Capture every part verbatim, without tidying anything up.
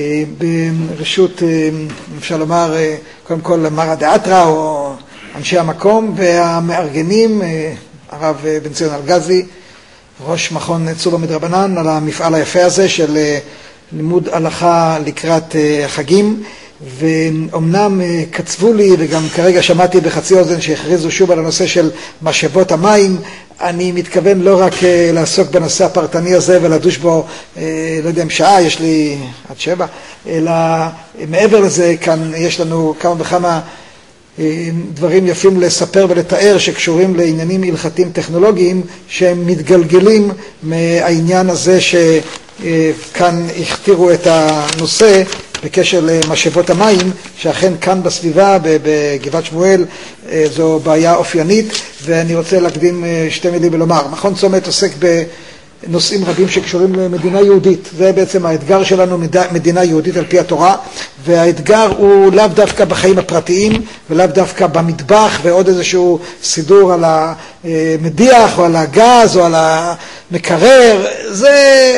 ברשות, אפשר לומר, קודם כל מרא דאתרא או אנשי המקום, והמארגנים, הרב בן ציון אלגזי, ראש מכון צובה מדרבנן, על המפעל היפה הזה של לימוד הלכה לקראת החגים. ואומנם קצבו לי, וגם כרגע שמעתי בחצי אוזן שהכריזו שוב על הנושא של משאבות המים. אני מתכוון לא רק לעסוק בנושא הפרטני הזה ולדוש בו, לא יודע אם שעה, יש לי עד שבע, אלא מעבר לזה כאן יש לנו כמה וכמה דברים יפים לספר ולתאר שקשורים לעניינים הלכתיים טכנולוגיים שהם מתגלגלים מהעניין הזה שכאן הכתירו את הנושא בקשר למשאבות המים, שאכן כאן בסביבה בגבעת שמואל זו בעיה אופיינית, ואני רוצה להקדים שתי מילים ולומר. מכון צומת עוסק בנושאים רבים שקשורים למדינה יהודית. זה בעצם האתגר שלנו, מדינה יהודית על פי התורה, והאתגר הוא לאו דווקא בחיים הפרטיים ולאו דווקא במטבח ועוד איזשהו סידור על המדיח או על הגז או על המקרר. זה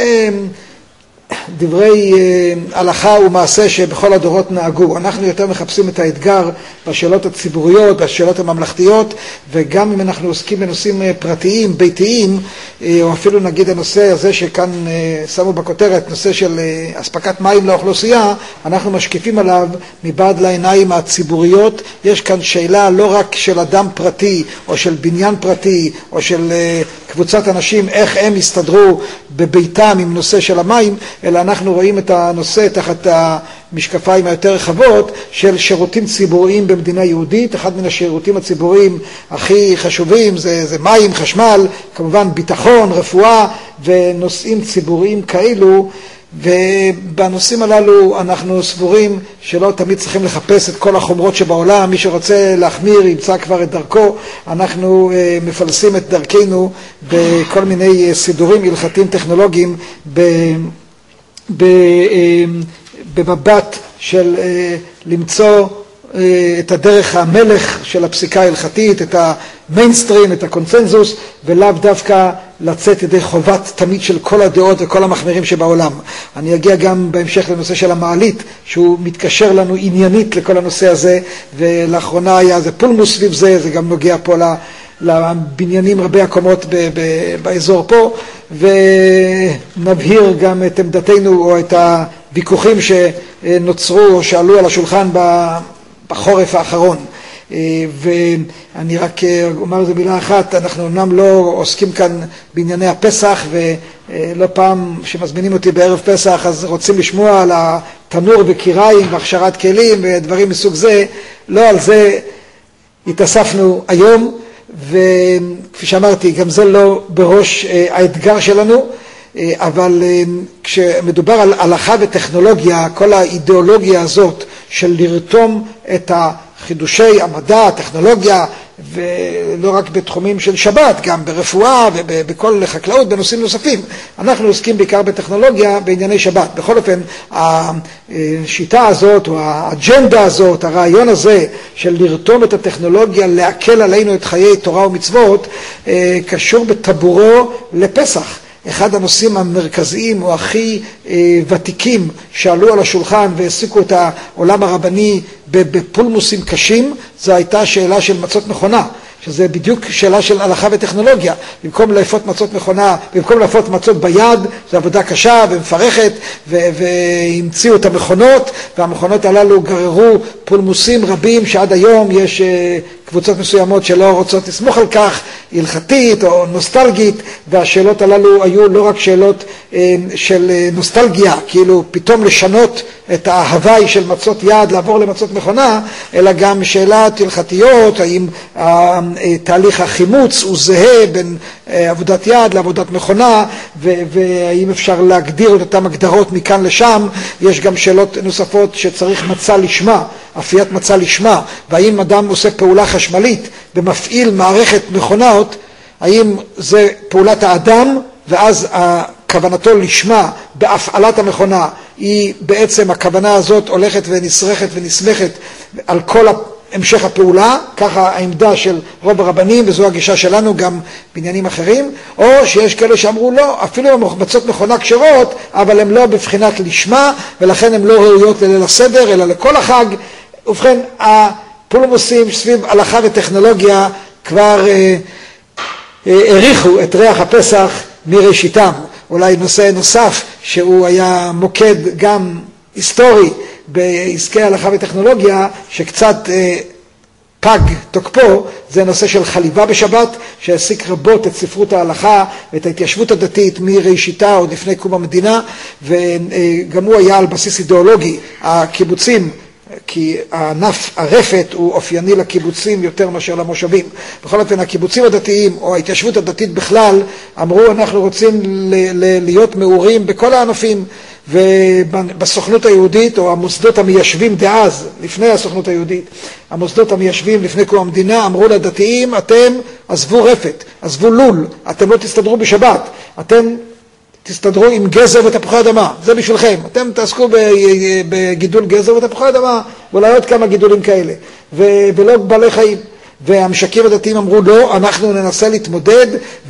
דברי הלכה ומעשה שבכל הדורות נהגו. אנחנו יותר מחפשים את האתגר בשאלות הציבוריות, בשאלות הממלכתיות, וגם אם אנחנו עוסקים בנושאים פרטיים, ביתיים, או אפילו נגיד הנושא הזה שכאן שמו בכותרת, נושא של אספקת מים לאוכלוסייה, אנחנו משקיפים עליו מבעד לעיניים הציבוריות. יש כאן שאלה לא רק של אדם פרטי, או של בניין פרטי, או של קבוצת אנשים, איך הם יסתדרו בביתם עם נושא של המים, אלא אנחנו רואים את הנושא תחת המשקפיים היותר רחבות של שירותים ציבוריים במדינה יהודית. אחד מן השירותים הציבוריים הכי חשובים זה, זה מים, חשמל, כמובן ביטחון, רפואה ונושאים ציבוריים כאלו. ובנושאים הללו אנחנו סבורים שלא תמיד צריכים לחפש את כל החומרות שבעולם. מי שרוצה להחמיר ימצא כבר את דרכו. אנחנו מפלסים את דרכנו בכל מיני סידורים הלכתיים טכנולוגיים במבט של למצוא את הדרך המלך של הפסיקה ההלכתית, את המיינסטרים, את הקונצנזוס, ולאו דווקא לצאת ידי חובת תמיד של כל הדעות וכל המחמירים שבעולם. אני אגיע גם בהמשך לנושא של המעלית, שהוא מתקשר לנו עניינית לכל הנושא הזה, ולאחרונה היה זה פולמוס סביב זה, זה גם נוגע פה לבניינים רבי הקומות באזור פה, ונבהיר גם את עמדתנו או את הוויכוחים שנוצרו או שעלו על השולחן בחורף האחרון. ואני רק אומר איזה מילה אחת, אנחנו אמנם לא עוסקים כאן בענייני הפסח, ולא פעם שמזמינים אותי בערב פסח אז רוצים לשמוע על התנור וקיריים והכשרת כלים ודברים מסוג זה. לא על זה התאספנו היום, וכפי שאמרתי גם זה לא בראש האתגר שלנו, אבל כשמדובר על הלכה וטכנולוגיה, כל האידיאולוגיה הזאת של לרתום את חידושי המדע, הטכנולוגיה, ולא רק בתחומים של שבת, גם ברפואה ובכל חקלאות, בנושאים נוספים. אנחנו עוסקים בעיקר בטכנולוגיה בענייני שבת. בכל אופן, השיטה הזאת, או האג'נדה הזאת, הרעיון הזה של לרתום את הטכנולוגיה, להקל עלינו את חיי תורה ומצוות, קשור בטבורו לפסח. אחד הנושאים המרכזיים או הכי ותיקים שעלו על השולחן והעסיקו את העולם הרבני בפולמוסים קשים, זו הייתה שאלה של מצות מכונה, שזה בדיוק שאלה של הלכה וטכנולוגיה. במקום לאפות מצות מכונה, במקום לאפות מצות ביד, זו עבודה קשה ומפרכת, והמציאו את המכונות, והמכונות הללו גררו פולמוסים רבים שעד היום יש קבוצות מסוימות שלא רוצות לסמוך על כך, הלכתית או נוסטלגית, והשאלות הללו היו לא רק שאלות של נוסטלגיה, כאילו פתאום לשנות את ההוואי של מצות יד, לעבור למצות מכונה, אלא גם שאלות הלכתיות, האם תהליך החימוץ הוא זהה בין עבודת יד לעבודת מכונה, והאם אפשר להגדיר את אותם הגדרות מכאן לשם. יש גם שאלות נוספות שצריך מצא לשמה, אפיית מצא לשמה, והאם אדם עושה פעולה חשמלית ומפעיל מערכת מכונות, האם זה פעולת האדם, ואז כוונתו לשמה בהפעלת המכונה היא בעצם הכוונה הזאת הולכת ונסרכת ונסמכת על כל המשך הפעולה, ככה העמדה של רוב הרבנים, וזו הגישה שלנו גם בעניינים אחרים, או שיש כאלה שאמרו לא, אפילו המחבצות מכונה כשרות, אבל הן לא בבחינת לשמה, ולכן הן לא ראויות לליל הסדר, אלא לכל החג. ובכן, הפולמוסים סביב הלכה וטכנולוגיה כבר אה, אה, העריכו את ריח הפסח מראשיתם. אולי נושא נוסף שהוא היה מוקד גם היסטורי בעסקי הלכה וטכנולוגיה, שקצת אה, פג תוקפו, זה נושא של חליבה בשבת, שהעסיק רבות את ספרות ההלכה ואת ההתיישבות הדתית מראשיתה עוד לפני קום המדינה, וגם הוא היה על בסיס אידיאולוגי. הקיבוצים, כי הענף הרפת הוא אופייני לקיבוצים יותר מאשר למושבים. בכל אופן, הקיבוצים הדתיים או ההתיישבות הדתית בכלל אמרו אנחנו רוצים להיות מעורים בכל הענפים, ובסוכנות היהודית או המוסדות המיישבים דאז, לפני הסוכנות היהודית, המוסדות המיישבים לפני קום המדינה אמרו לדתיים אתם עזבו רפת, עזבו לול, אתם לא תסתדרו בשבת, אתם תסתדרו עם גזר ותפוחי אדמה, זה בשבילכם, אתם תעסקו בגידול גזר ותפוחי אדמה, ואולי עוד כמה גידולים כאלה, ולא בעלי חיים. והמשקים הדתיים אמרו לא, אנחנו ננסה להתמודד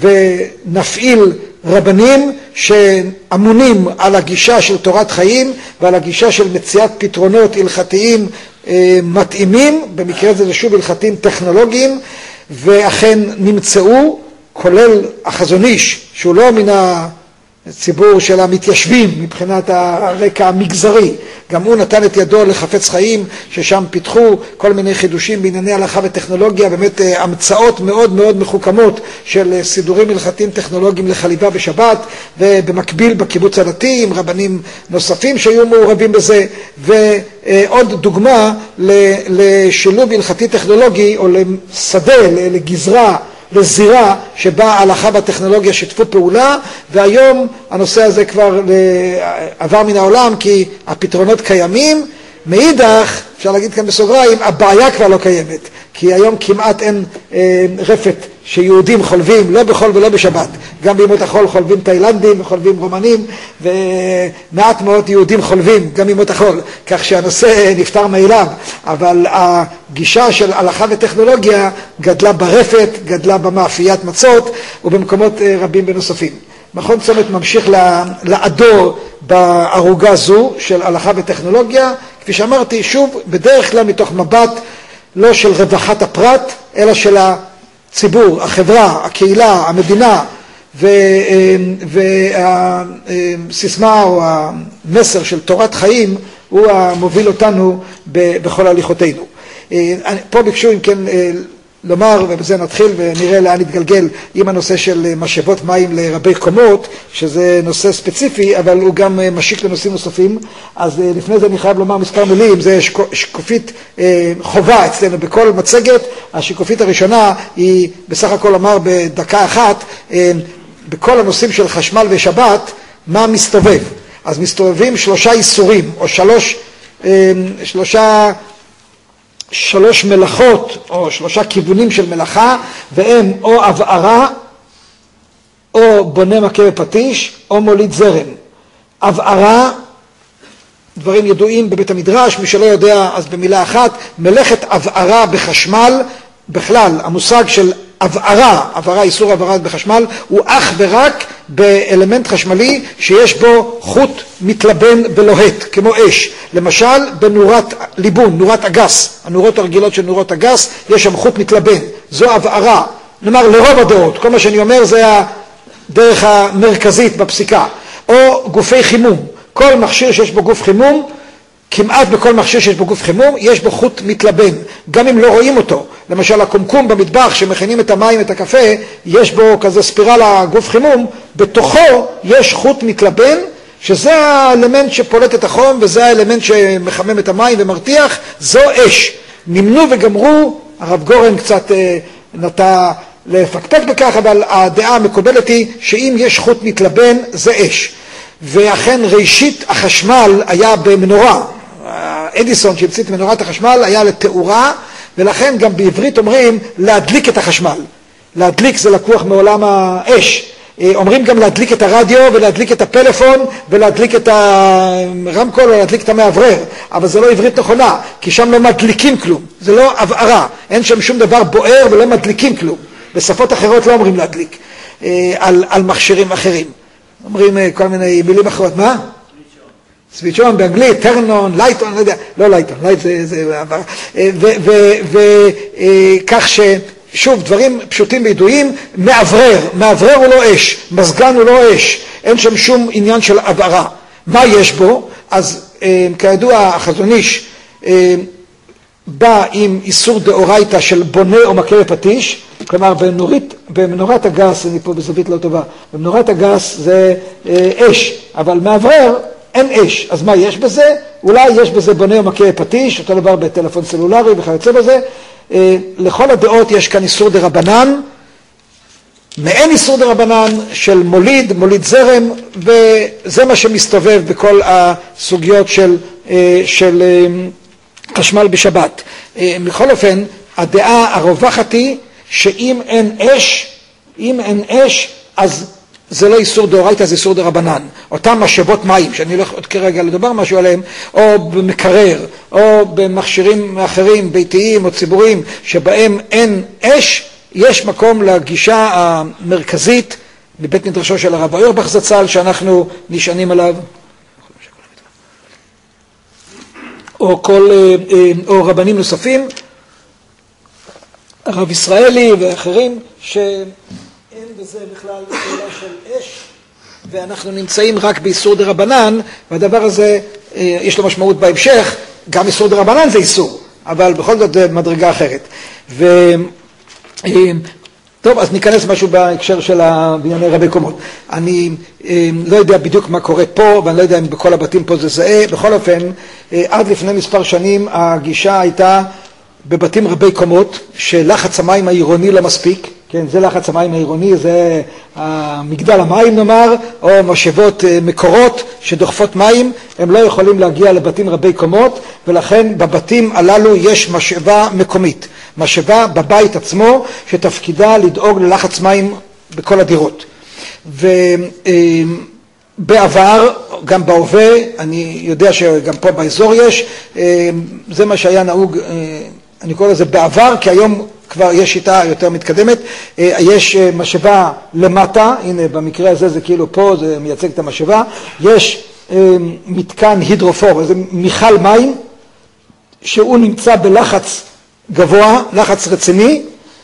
ונפעיל רבנים שאמונים על הגישה של תורת חיים ועל הגישה של מציאת פתרונות הלכתיים מתאימים, במקרה זה שוב הלכתיים טכנולוגיים, ואכן נמצאו, כולל החזון איש, שהוא לא מן הציבור של המתיישבים מבחינת הרקע המגזרי, גם הוא נתן את ידו לחפץ חיים, ששם פיתחו כל מיני חידושים בענייני הלכה וטכנולוגיה, באמת המצאות מאוד מאוד מחוכמות של סידורים הלכתיים טכנולוגיים לחליבה בשבת, ובמקביל בקיבוץ הדתי עם רבנים נוספים שהיו מעורבים בזה. ועוד דוגמה לשילוב הלכתי טכנולוגי או לשדה, לגזרה, לזירה שבה ההלכה והטכנולוגיה שיתפו פעולה, והיום הנושא הזה כבר עבר מן העולם כי הפתרונות קיימים. מאידך, אפשר להגיד כאן בסוגריים, הבעיה כבר לא קיימת, כי היום כמעט אין אה, רפת שיהודים חולבים, לא בחול ולא בשבת. גם בימות החול חולבים תאילנדים וחולבים רומנים, ומעט מאוד יהודים חולבים גם בימות החול, כך שהנושא נפטר מאליו. אבל הגישה של הלכה וטכנולוגיה גדלה ברפת, גדלה במאפיית מצות ובמקומות רבים בנוספים. מכון צומת ממשיך לעדור בערוגה זו של הלכה וטכנולוגיה, כפי שאמרתי, שוב, בדרך כלל מתוך מבט לא של רווחת הפרט, אלא של הציבור, החברה, הקהילה, המדינה, והסיסמה או המסר של תורת חיים הוא המוביל אותנו בכל הליכותינו. פה ביקשו אם כן לומר, ובזה נתחיל ונראה לאן נתגלגל, עם הנושא של משאבות מים לרבי קומות, שזה נושא ספציפי, אבל הוא גם משיק לנושאים נוספים. אז לפני זה אני חייב לומר מספר מילים. זה שקופית חובה אצלנו בכל מצגת. השקופית הראשונה היא בסך הכל אמר בדקה אחת, בכל הנושאים של חשמל ושבת, מה מסתובב. אז מסתובבים שלושה איסורים, או שלוש, שלושה, שלוש מלאכות או שלושה כיוונים של מלאכה, והם או הבערה או בונה מכה בפטיש או מוליד זרם. הבערה, דברים ידועים בבית המדרש, מי שלא יודע אז במילה אחת, מלאכת הבערה בחשמל, בכלל המושג של הבערה, הבערה, איסור הבערה בחשמל, הוא אך ורק באלמנט חשמלי שיש בו חוט מתלבן ולוהט, כמו אש. למשל, בנורת ליבון, נורת אגס, הנורות הרגילות של נורות אגס, יש שם חוט מתלבן. זו הבערה. נאמר, לרוב הדעות, כל מה שאני אומר זה הדרך המרכזית בפסיקה. או גופי חימום. כל מכשיר שיש בו גוף חימום, כמעט בכל מכשיר שיש בו גוף חימום, יש בו חוט מתלבן, גם אם לא רואים אותו. למשל, הקומקום במטבח שמכינים את המים, את הקפה, יש בו כזה ספירלה גוף חימום, בתוכו יש חוט מתלבן, שזה האלמנט שפולט את החום, וזה האלמנט שמחמם את המים ומרתיח, זו אש. נמנו וגמרו, הרב גורן קצת אה, נטה לפקפק בכך, אבל הדעה המקובלת היא שאם יש חוט מתלבן, זה אש. ואכן ראשית החשמל היה במנורה. אדיסון שהמציא את מנורת החשמל היה לתאורה, ולכן גם בעברית אומרים להדליק את החשמל. להדליק זה לקוח מעולם האש, אומרים גם להדליק את הרדיו ולהדליק את הפלאפון ולהדליק את הרמקול או להדליק את המעברר, אבל זה לא עברית נכונה, כי שם לא מדליקים כלום, זה לא הבערה, אין שם שום דבר בוער ולא מדליקים כלום. בשפות אחרות לא אומרים להדליק על, על מכשירים אחרים, אומרים כל מיני מילים אחרות. מה? סוויצ'ון באנגלית, טרנון, לייטון, לא יודע, לא לייטון, לייט זה, זה עבר, וכך ש... שוב, דברים פשוטים וידועים, מעברר, מעברר הוא לא אש, מזגן הוא לא אש, אין שם שום עניין של הבערה. מה יש בו? אז כידוע החזון איש בא עם איסור דאורייתא של בונה או מכה בפטיש, כלומר בנורית, במנורת הגס, אני פה בזווית לא טובה, במנורת הגס זה אש, אבל מעברר אין אש, אז מה יש בזה? אולי יש בזה בונה או מכה בפטיש, אותו דבר בטלפון סלולרי וכיוצא בזה. לכל הדעות יש כאן איסור דרבנן, מעין איסור דרבנן של מוליד, מוליד זרם, וזה מה שמסתובב בכל הסוגיות של, של חשמל בשבת. בכל אופן, הדעה הרווחת היא שאם אין אש, אם אין אש, אז זה לא איסור דאורייתא, זה איסור דרבנן. אותם משאבות מים, שאני הולך עוד כרגע לדבר משהו עליהם, או במקרר, או במכשירים אחרים, ביתיים או ציבוריים, שבהם אין אש, יש מקום לגישה המרכזית מבית מדרשו של הרב אוירבך זצ"ל, שאנחנו נשענים עליו, או כל, או רבנים נוספים, הרב ישראלי ואחרים, ש... אין בזה בכלל שאלה של אש, ואנחנו נמצאים רק באיסור דרבנן, והדבר הזה יש לו משמעות בהמשך, גם איסור דרבנן זה איסור, אבל בכל זאת זה מדרגה אחרת. ו... טוב, אז ניכנס משהו בהקשר של בנייני רבי קומות. אני לא יודע בדיוק מה קורה פה, ואני לא יודע אם בכל הבתים פה זה זהה. בכל אופן, עד לפני מספר שנים הגישה הייתה בבתים רבי קומות, שלחץ המים העירוני לא מספיק, כן, זה לחץ המים העירוני, זה מגדל המים נאמר, או משאבות מקורות שדוחפות מים, הם לא יכולים להגיע לבתים רבי קומות, ולכן בבתים הללו יש משאבה מקומית, משאבה בבית עצמו, שתפקידה לדאוג ללחץ מים בכל הדירות. ובעבר, גם בהווה, אני יודע שגם פה באזור יש, זה מה שהיה נהוג, אני קורא לזה בעבר, כי היום כבר יש שיטה יותר מתקדמת, יש משאבה למטה, הנה במקרה הזה זה כאילו פה, זה מייצג את המשאבה, יש מתקן הידרופור, זה מיכל מים, שהוא נמצא בלחץ גבוה, לחץ רציני,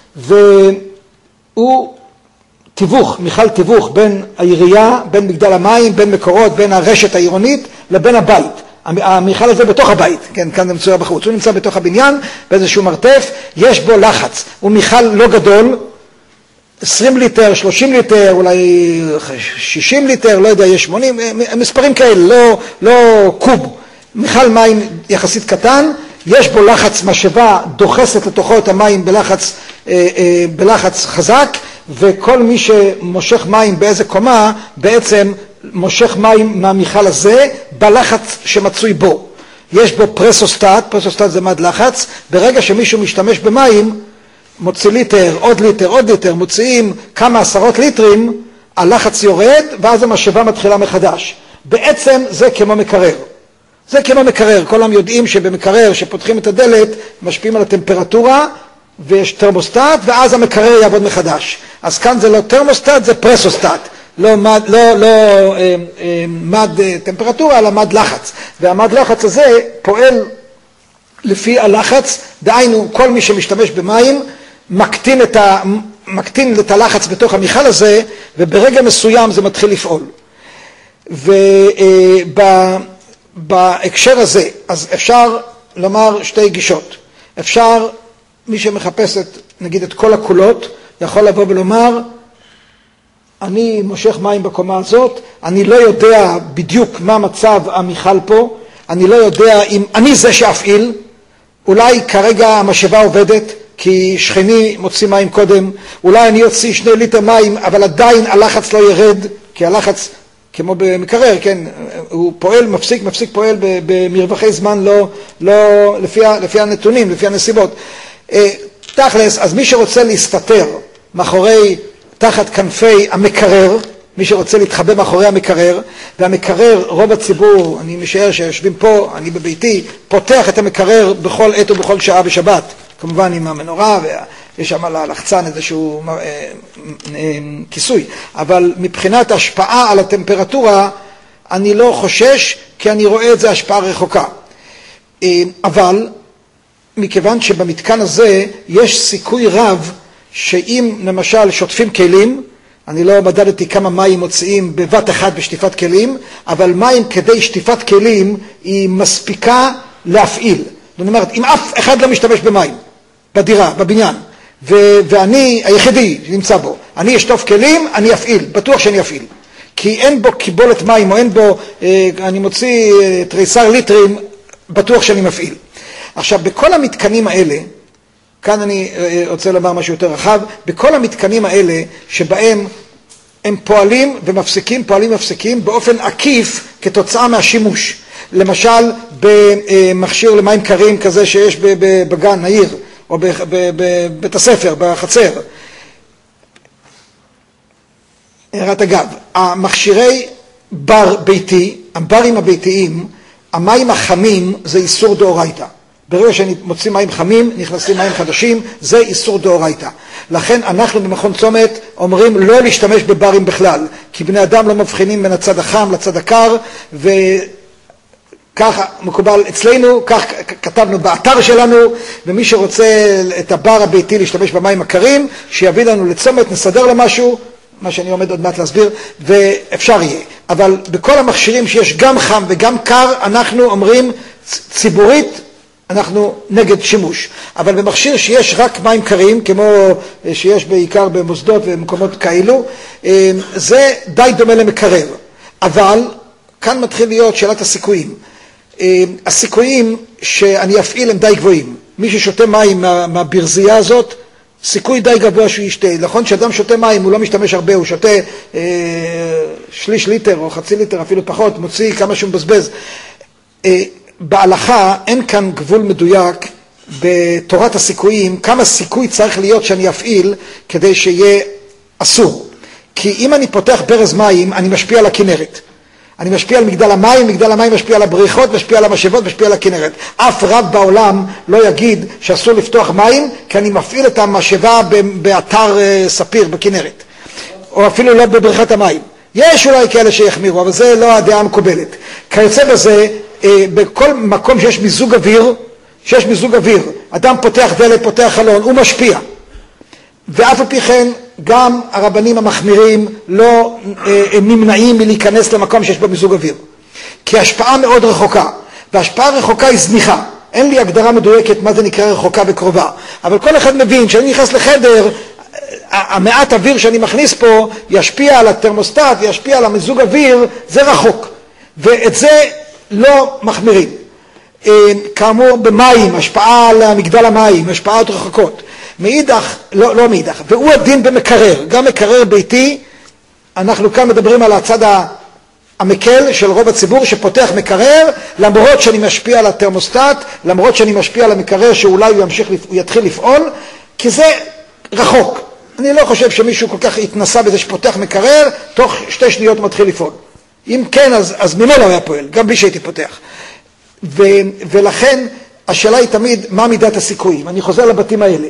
והוא תיווך, מיכל תיווך בין העירייה, בין מגדל המים, בין מקורות, בין הרשת העירונית, לבין הבית. המיכל הזה בתוך הבית, כן, כאן זה מצויר בחוץ, הוא נמצא בתוך הבניין, באיזשהו מרתף, יש בו לחץ, הוא מיכל לא גדול, עשרים ליטר, שלושים ליטר, אולי שישים ליטר, לא יודע, יש שמונים, מספרים כאלה, לא, לא קוב, מיכל מים יחסית קטן, יש בו לחץ, משאבה דוחסת לתוכו את המים בלחץ, בלחץ חזק, וכל מי שמושך מים באיזה קומה, בעצם מושך מים מהמיכל הזה בלחץ שמצוי בו. יש בו פרסוסטט, פרסוסטט זה מד לחץ, ברגע שמישהו משתמש במים, מוציא ליטר, עוד ליטר, עוד ליטר, מוציאים כמה עשרות ליטרים, הלחץ יורד, ואז המשאבה מתחילה מחדש. בעצם זה כמו מקרר. זה כמו מקרר, כולם יודעים שבמקרר שפותחים את הדלת, משפיעים על הטמפרטורה, ויש טרמוסטט, ואז המקרר יעבוד מחדש. אז כאן זה לא טרמוסטט, זה פרסוסטט. לא מד, לא, לא אה, אה, מד טמפרטורה, אלא מד לחץ. והמד לחץ הזה פועל לפי הלחץ, דהיינו כל מי שמשתמש במים, מקטין את, ה, מקטין את הלחץ בתוך המיכל הזה, וברגע מסוים זה מתחיל לפעול. ובהקשר הזה, אז אפשר לומר שתי גישות. אפשר, מי שמחפש את, נגיד את כל הקולות, יכול לבוא ולומר, אני מושך מים בקומה הזאת, אני לא יודע בדיוק מה מצב המיכל פה, אני לא יודע אם אני זה שאפעיל, אולי כרגע המשאבה עובדת, כי שכני מוציא מים קודם, אולי אני אוציא שני ליטר מים, אבל עדיין הלחץ לא ירד, כי הלחץ, כמו במקרר, כן, הוא פועל, מפסיק, מפסיק פועל במרווחי זמן לא, לא לפי, לפי הנתונים, לפי הנסיבות. תכלס, אז מי שרוצה להסתתר מאחורי תחת כנפי המקרר, מי שרוצה להתחבא מאחורי המקרר, והמקרר, רוב הציבור, אני משער שיושבים פה, אני בביתי, פותח את המקרר בכל עת ובכל שעה בשבת, כמובן עם המנורה, ויש שם על הלחצן איזשהו אה, אה, כיסוי, אבל מבחינת השפעה על הטמפרטורה, אני לא חושש, כי אני רואה את זה השפעה רחוקה. אה, אבל, מכיוון שבמתקן הזה יש סיכוי רב, שאם למשל שוטפים כלים, אני לא מדדתי כמה מים מוציאים בבת אחת בשטיפת כלים, אבל מים כדי שטיפת כלים היא מספיקה להפעיל. זאת אומרת, אם אף אחד לא משתמש במים, בדירה, בבניין, ו- ואני היחידי שנמצא בו, אני אשטוף כלים, אני אפעיל, בטוח שאני אפעיל. כי אין בו קיבולת מים, או אין בו, אה, אני מוציא אה, תריסר ליטרים, בטוח שאני מפעיל. עכשיו, בכל המתקנים האלה, כאן אני רוצה לומר משהו יותר רחב, בכל המתקנים האלה שבהם הם פועלים ומפסיקים, פועלים ומפסיקים באופן עקיף כתוצאה מהשימוש. למשל במכשיר למים קרים כזה שיש בגן העיר או בבית הספר, בחצר. הערת אגב, המכשירי בר ביתי, הברים הביתיים, המים החמים זה איסור דאורייתא. ברגע שמוצאים מים חמים, נכנסים מים חדשים, זה איסור דאורייתא. לכן אנחנו במכון צומת אומרים לא להשתמש בברים בכלל, כי בני אדם לא מבחינים בין הצד החם לצד הקר, וכך מקובל אצלנו, כך כתבנו באתר שלנו, ומי שרוצה את הבר הביתי להשתמש במים הקרים, שיביא לנו לצומת, נסדר לו משהו, מה שאני עומד עוד מעט להסביר, ואפשר יהיה. אבל בכל המכשירים שיש גם חם וגם קר, אנחנו אומרים ציבורית, אנחנו נגד שימוש. אבל במכשיר שיש רק מים קרים, כמו שיש בעיקר במוסדות ומקומות כאלו, זה די דומה למקרר. אבל כאן מתחיל להיות שאלת הסיכויים. הסיכויים שאני אפעיל הם די גבוהים. מי ששותה מים מה, מהברזייה הזאת, סיכוי די גבוה שהוא ישתה. נכון שאדם שותה מים, הוא לא משתמש הרבה, הוא שותה אה, שליש ליטר או חצי ליטר, אפילו פחות, מוציא כמה שהוא מבזבז. אה, בהלכה אין כאן גבול מדויק בתורת הסיכויים, כמה סיכוי צריך להיות שאני אפעיל כדי שיהיה אסור. כי אם אני פותח ברז מים, אני משפיע על הכנרת. אני משפיע על מגדל המים, מגדל המים משפיע על הבריכות, משפיע על המשאבות, משפיע על הכנרת. אף רב בעולם לא יגיד שאסור לפתוח מים, כי אני מפעיל את המשאבה באתר ספיר, בכנרת. או אפילו לא בבריכת המים. יש אולי כאלה שיחמירו, אבל זה לא הדעה המקובלת. כיוצא בזה, בכל מקום שיש מיזוג אוויר, שיש מיזוג אוויר, אדם פותח דלת, פותח חלון, הוא משפיע. ואף על פי כן, גם הרבנים המחמירים לא נמנעים מלהיכנס למקום שיש בו מיזוג אוויר. כי השפעה מאוד רחוקה, והשפעה רחוקה היא זניחה. אין לי הגדרה מדויקת מה זה נקרא רחוקה וקרובה. אבל כל אחד מבין שאני נכנס לחדר, המעט אוויר שאני מכניס פה ישפיע על התרמוסטט, ישפיע על המיזוג אוויר, זה רחוק. ואת זה לא מחמירים. כאמור במים, השפעה על מגדל המים, השפעות רחוקות. מאידך, לא, לא מאידך, והוא הדין במקרר, גם מקרר ביתי, אנחנו כאן מדברים על הצד המקל של רוב הציבור שפותח מקרר, למרות שאני משפיע על התרמוסטט, למרות שאני משפיע על המקרר שאולי הוא ימשיך, הוא יתחיל לפעול, כי זה רחוק. אני לא חושב שמישהו כל כך התנסה בזה שפותח מקרר, תוך שתי שניות מתחיל לפעול. אם כן, אז, אז ממילא היה פועל, גם בלי שהייתי פותח. ו, ולכן, השאלה היא תמיד, מה מידת הסיכויים? אני חוזר לבתים האלה.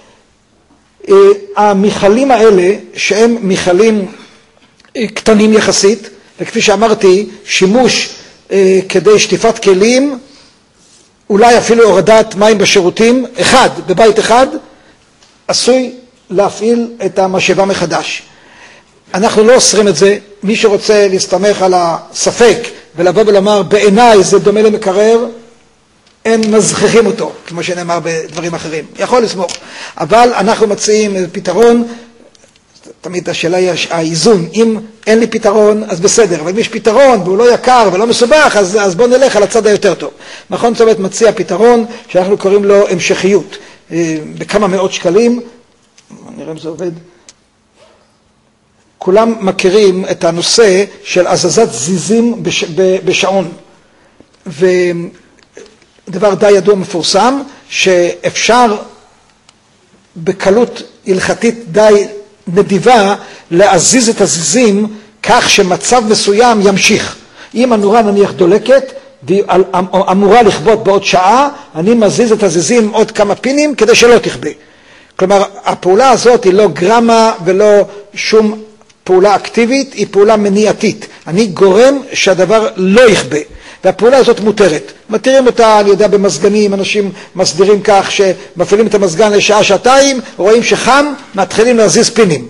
המכלים האלה, שהם מכלים קטנים יחסית, וכפי שאמרתי, שימוש כדי שטיפת כלים, אולי אפילו הורדת מים בשירותים, אחד, בבית אחד, עשוי להפעיל את המשאבה מחדש. אנחנו לא אוסרים את זה, מי שרוצה להסתמך על הספק ולבוא ולומר בעיניי זה דומה למקרר, אין מזכיחים אותו, כמו שנאמר בדברים אחרים. יכול לסמוך. אבל אנחנו מציעים פתרון, תמיד השאלה היא האיזון. אם אין לי פתרון, אז בסדר. אבל אם יש פתרון והוא לא יקר ולא מסובך, אז, אז בוא נלך על הצד היותר טוב. מכון צומת מציע פתרון שאנחנו קוראים לו המשכיות. בכמה מאות שקלים, נראה אם זה עובד. כולם מכירים את הנושא של הזזת זיזים בש, בשעון. ו... דבר די ידוע מפורסם, שאפשר בקלות הלכתית די נדיבה להזיז את הזיזים כך שמצב מסוים ימשיך. אם הנורה נניח דולקת והיא אמורה לכבות בעוד שעה, אני מזיז את הזיזים עוד כמה פינים כדי שלא תכבה. כלומר, הפעולה הזאת היא לא גרמה ולא שום פעולה אקטיבית, היא פעולה מניעתית. אני גורם שהדבר לא יכבה, והפעולה הזאת מותרת. מתירים אותה, אני יודע, במזגנים, אנשים מסדירים כך שמפעילים את המזגן לשעה, שעתיים, רואים שחם, מתחילים להזיז פינים.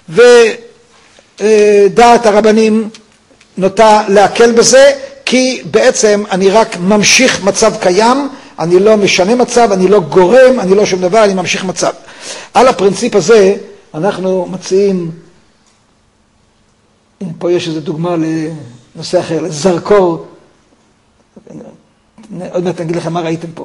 ודעת הרבנים נוטה להקל בזה, כי בעצם אני רק ממשיך מצב קיים, אני לא משנה מצב, אני לא גורם, אני לא שום דבר, אני ממשיך מצב. על הפרינציפ הזה אנחנו מציעים, פה יש איזו דוגמה לנושא אחר, לזרקור, עוד מעט נגיד לכם מה ראיתם פה.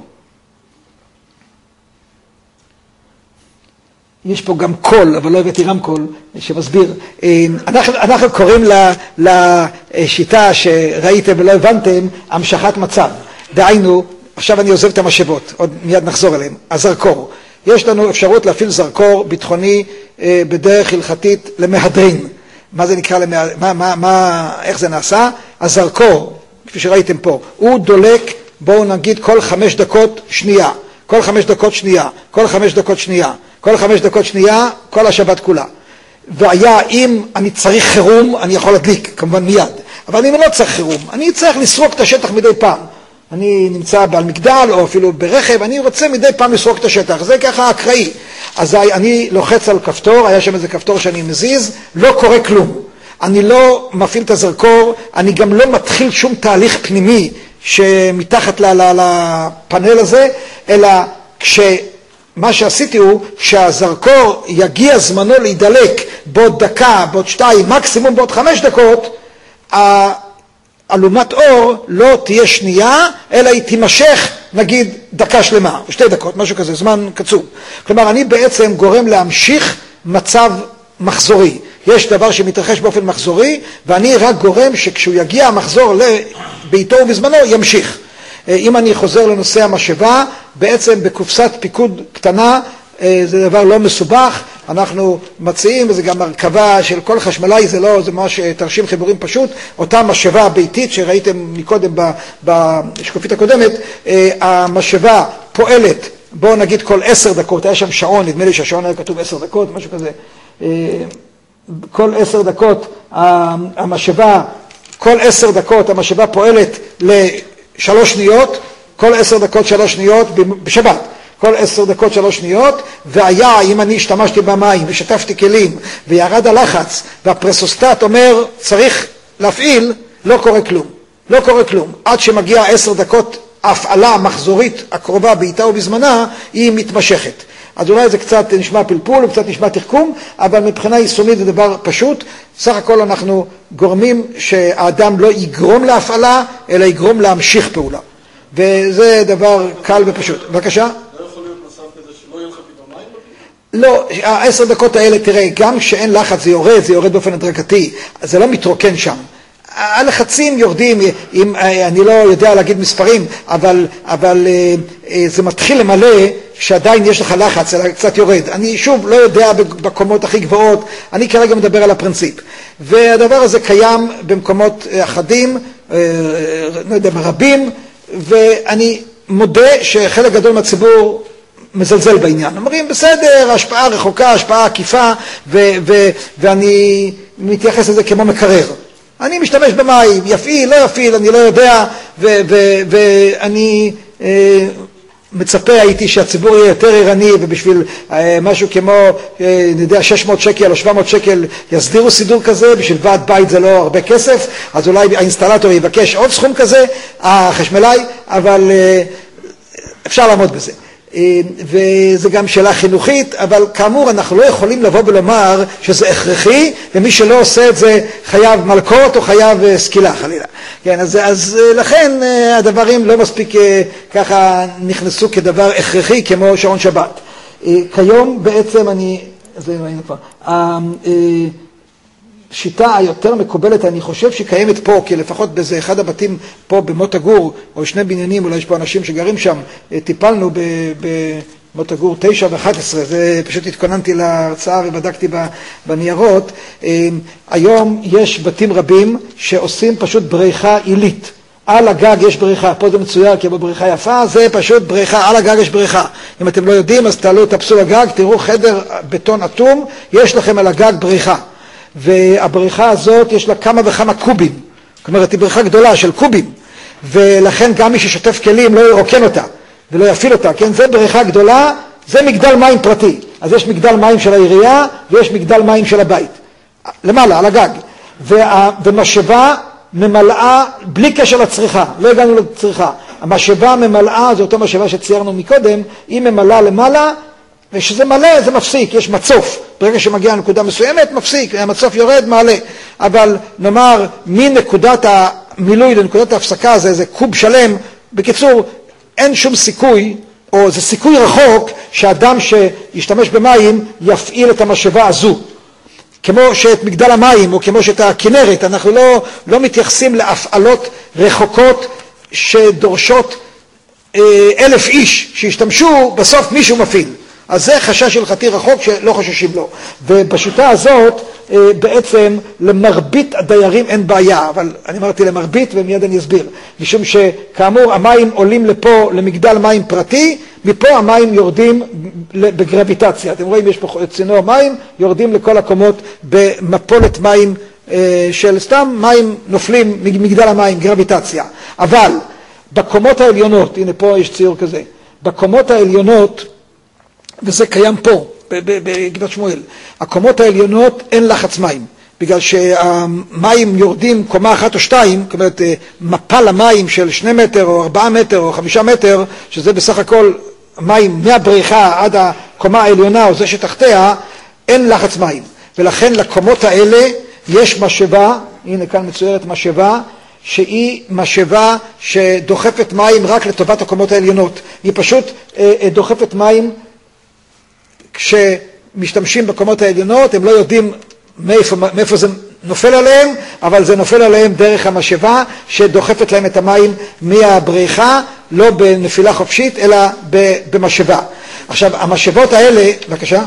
יש פה גם קול, אבל לא הבאתי רמקול שמסביר. אנחנו, אנחנו קוראים לשיטה שראיתם ולא הבנתם, המשכת מצב. דהיינו, עכשיו אני עוזב את המשאבות, עוד מיד נחזור אליהם. הזרקור. יש לנו אפשרות להפעיל זרקור ביטחוני בדרך הלכתית למהדרין. מה זה נקרא למהדרין? מה, מה, מה, איך זה נעשה? הזרקור, כפי שראיתם פה, הוא דולק, בואו נגיד כל חמש דקות שנייה. כל חמש דקות שנייה. כל חמש דקות שנייה. כל חמש דקות שנייה, כל השבת כולה. והיה, אם אני צריך חירום, אני יכול להדליק, כמובן מיד. אבל אם אני לא צריך חירום, אני צריך לסרוק את השטח מדי פעם. אני נמצא בעל מגדל, או אפילו ברכב, אני רוצה מדי פעם לסרוק את השטח. זה ככה אקראי. אז אני לוחץ על כפתור, היה שם איזה כפתור שאני מזיז, לא קורה כלום. אני לא מפעיל את הזרקור, אני גם לא מתחיל שום תהליך פנימי שמתחת לפאנל הזה, אלא כש... מה שעשיתי הוא שהזרקור יגיע זמנו להידלק בעוד דקה, בעוד שתיים, מקסימום בעוד חמש דקות, אלומת אור לא תהיה שנייה, אלא היא תימשך נגיד דקה שלמה, או שתי דקות, משהו כזה, זמן קצוב. כלומר, אני בעצם גורם להמשיך מצב מחזורי. יש דבר שמתרחש באופן מחזורי, ואני רק גורם שכשהוא יגיע המחזור בעיתו ובזמנו, ימשיך. אם אני חוזר לנושא המשאבה, בעצם בקופסת פיקוד קטנה, זה דבר לא מסובך, אנחנו מציעים, וזה גם הרכבה של כל חשמלאי, זה לא, זה ממש תרשים חיבורים פשוט, אותה משאבה הביתית שראיתם מקודם בשקופית הקודמת, המשאבה פועלת, בואו נגיד כל עשר דקות, היה שם שעון, נדמה לי שהשעון היה כתוב עשר דקות, משהו כזה, כל עשר דקות המשאבה, כל עשר דקות המשאבה פועלת לשלוש שניות, כל עשר דקות שלוש שניות בשבת, כל עשר דקות שלוש שניות, והיה, אם אני השתמשתי במים ושטפתי כלים וירד הלחץ והפרסוסטט אומר צריך להפעיל, לא קורה כלום, לא קורה כלום, עד שמגיע עשר דקות ההפעלה המחזורית הקרובה בעיתה ובזמנה היא מתמשכת. אז אולי זה קצת נשמע פלפול, וקצת נשמע תחכום, אבל מבחינה יישומית זה דבר פשוט. סך הכל אנחנו גורמים שהאדם לא יגרום להפעלה, אלא יגרום להמשיך פעולה. וזה דבר קל ופשוט. בבקשה? לא יכול להיות מצב כזה שלא יהיה לך פתאום מים? לא, העשר דקות האלה, תראה, גם כשאין לחץ זה יורד, זה יורד באופן הדרגתי, זה לא מתרוקן שם. הלחצים יורדים, אם, אני לא יודע להגיד מספרים, אבל, אבל זה מתחיל למלא שעדיין יש לך לחץ, אלא קצת יורד. אני שוב לא יודע בקומות הכי גבוהות, אני כרגע מדבר על הפרינציפ. והדבר הזה קיים במקומות אחדים, לא יודע, רבים, ואני מודה שחלק גדול מהציבור מזלזל בעניין. אומרים, בסדר, השפעה רחוקה, השפעה עקיפה, ו- ו- ואני מתייחס לזה כמו מקרר. אני משתמש במים, יפעיל, לא יפעיל, אני לא יודע, ואני אה, מצפה הייתי שהציבור יהיה יותר ערני, ובשביל אה, משהו כמו, אה, נדע, שש מאות שקל או שבע מאות שקל יסדירו סידור כזה, בשביל ועד בית זה לא הרבה כסף, אז אולי האינסטלטור יבקש עוד סכום כזה, החשמלאי, אבל אה, אפשר לעמוד בזה. וזה גם שאלה חינוכית, אבל כאמור אנחנו לא יכולים לבוא ולומר שזה הכרחי, ומי שלא עושה את זה חייב מלכות או חייב סקילה חלילה. כן, אז, אז לכן הדברים לא מספיק ככה נכנסו כדבר הכרחי כמו שעון שבת. כיום בעצם אני, זה ראינו כבר, השיטה היותר מקובלת, אני חושב שקיימת פה, כי לפחות באיזה אחד הבתים פה במות הגור, או שני בניינים, אולי יש פה אנשים שגרים שם, טיפלנו מוטו גור תשע ואחת עשרה, זה פשוט התכוננתי להרצאה ובדקתי בניירות. היום יש בתים רבים שעושים פשוט בריכה עילית. על הגג יש בריכה, פה זה מצויר כי בבריכה יפה, זה פשוט בריכה, על הגג יש בריכה. אם אתם לא יודעים אז תעלו, תפסו לגג, תראו חדר בטון אטום, יש לכם על הגג בריכה. והבריכה הזאת יש לה כמה וכמה קובים, זאת אומרת היא בריכה גדולה של קובים, ולכן גם מי ששוטף כלים לא ירוקן אותה ולא יפיל אותה, כן? זה בריכה גדולה, זה מגדל מים פרטי. אז יש מגדל מים של העירייה ויש מגדל מים של הבית, למעלה, על הגג. וה... ומשאבה ממלאה, בלי קשר לצריכה, לא הגענו לצריכה. המשאבה ממלאה, זו אותו משאבה שציירנו מקודם, היא ממלאה למעלה, ושזה מלא זה מפסיק, יש מצוף. ברגע שמגיע לנקודה מסוימת, מפסיק, המצוף יורד, מעלה. אבל נאמר, מנקודת המילוי לנקודת ההפסקה, זה איזה קוב שלם. בקיצור, אין שום סיכוי, או זה סיכוי רחוק, שאדם שישתמש במים יפעיל את המשאבה הזו. כמו שאת מגדל המים, או כמו שאת הכנרת, אנחנו לא, לא מתייחסים להפעלות רחוקות שדורשות אה, אלף איש שישתמשו, בסוף מישהו מפעיל. אז זה חשש הלכתי רחוק שלא חוששים לו. ובשיטה הזאת אה, בעצם למרבית הדיירים אין בעיה, אבל אני אמרתי למרבית ומיד אני אסביר. משום שכאמור המים עולים לפה למגדל מים פרטי, מפה המים יורדים בגרביטציה. אתם רואים יש פה צינור מים, יורדים לכל הקומות במפולת מים אה, של סתם מים נופלים מגדל המים, גרביטציה. אבל בקומות העליונות, הנה פה יש ציור כזה, בקומות העליונות, וזה קיים פה, בגבעת שמואל, הקומות העליונות אין לחץ מים, בגלל שהמים יורדים קומה אחת או שתיים, זאת אומרת מפל המים של שני מטר או ארבעה מטר או חמישה מטר, שזה בסך הכל מים מהבריכה עד הקומה העליונה או זה שתחתיה, אין לחץ מים. ולכן לקומות האלה יש משאבה, הנה כאן מצוירת משאבה, שהיא משאבה שדוחפת מים רק לטובת הקומות העליונות. היא פשוט דוחפת מים כשמשתמשים בקומות העליונות, הם לא יודעים מאיפה, מאיפה זה נופל עליהם, אבל זה נופל עליהם דרך המשאבה שדוחפת להם את המים מהבריכה, לא בנפילה חופשית, אלא במשאבה. עכשיו, המשאבות האלה, בבקשה.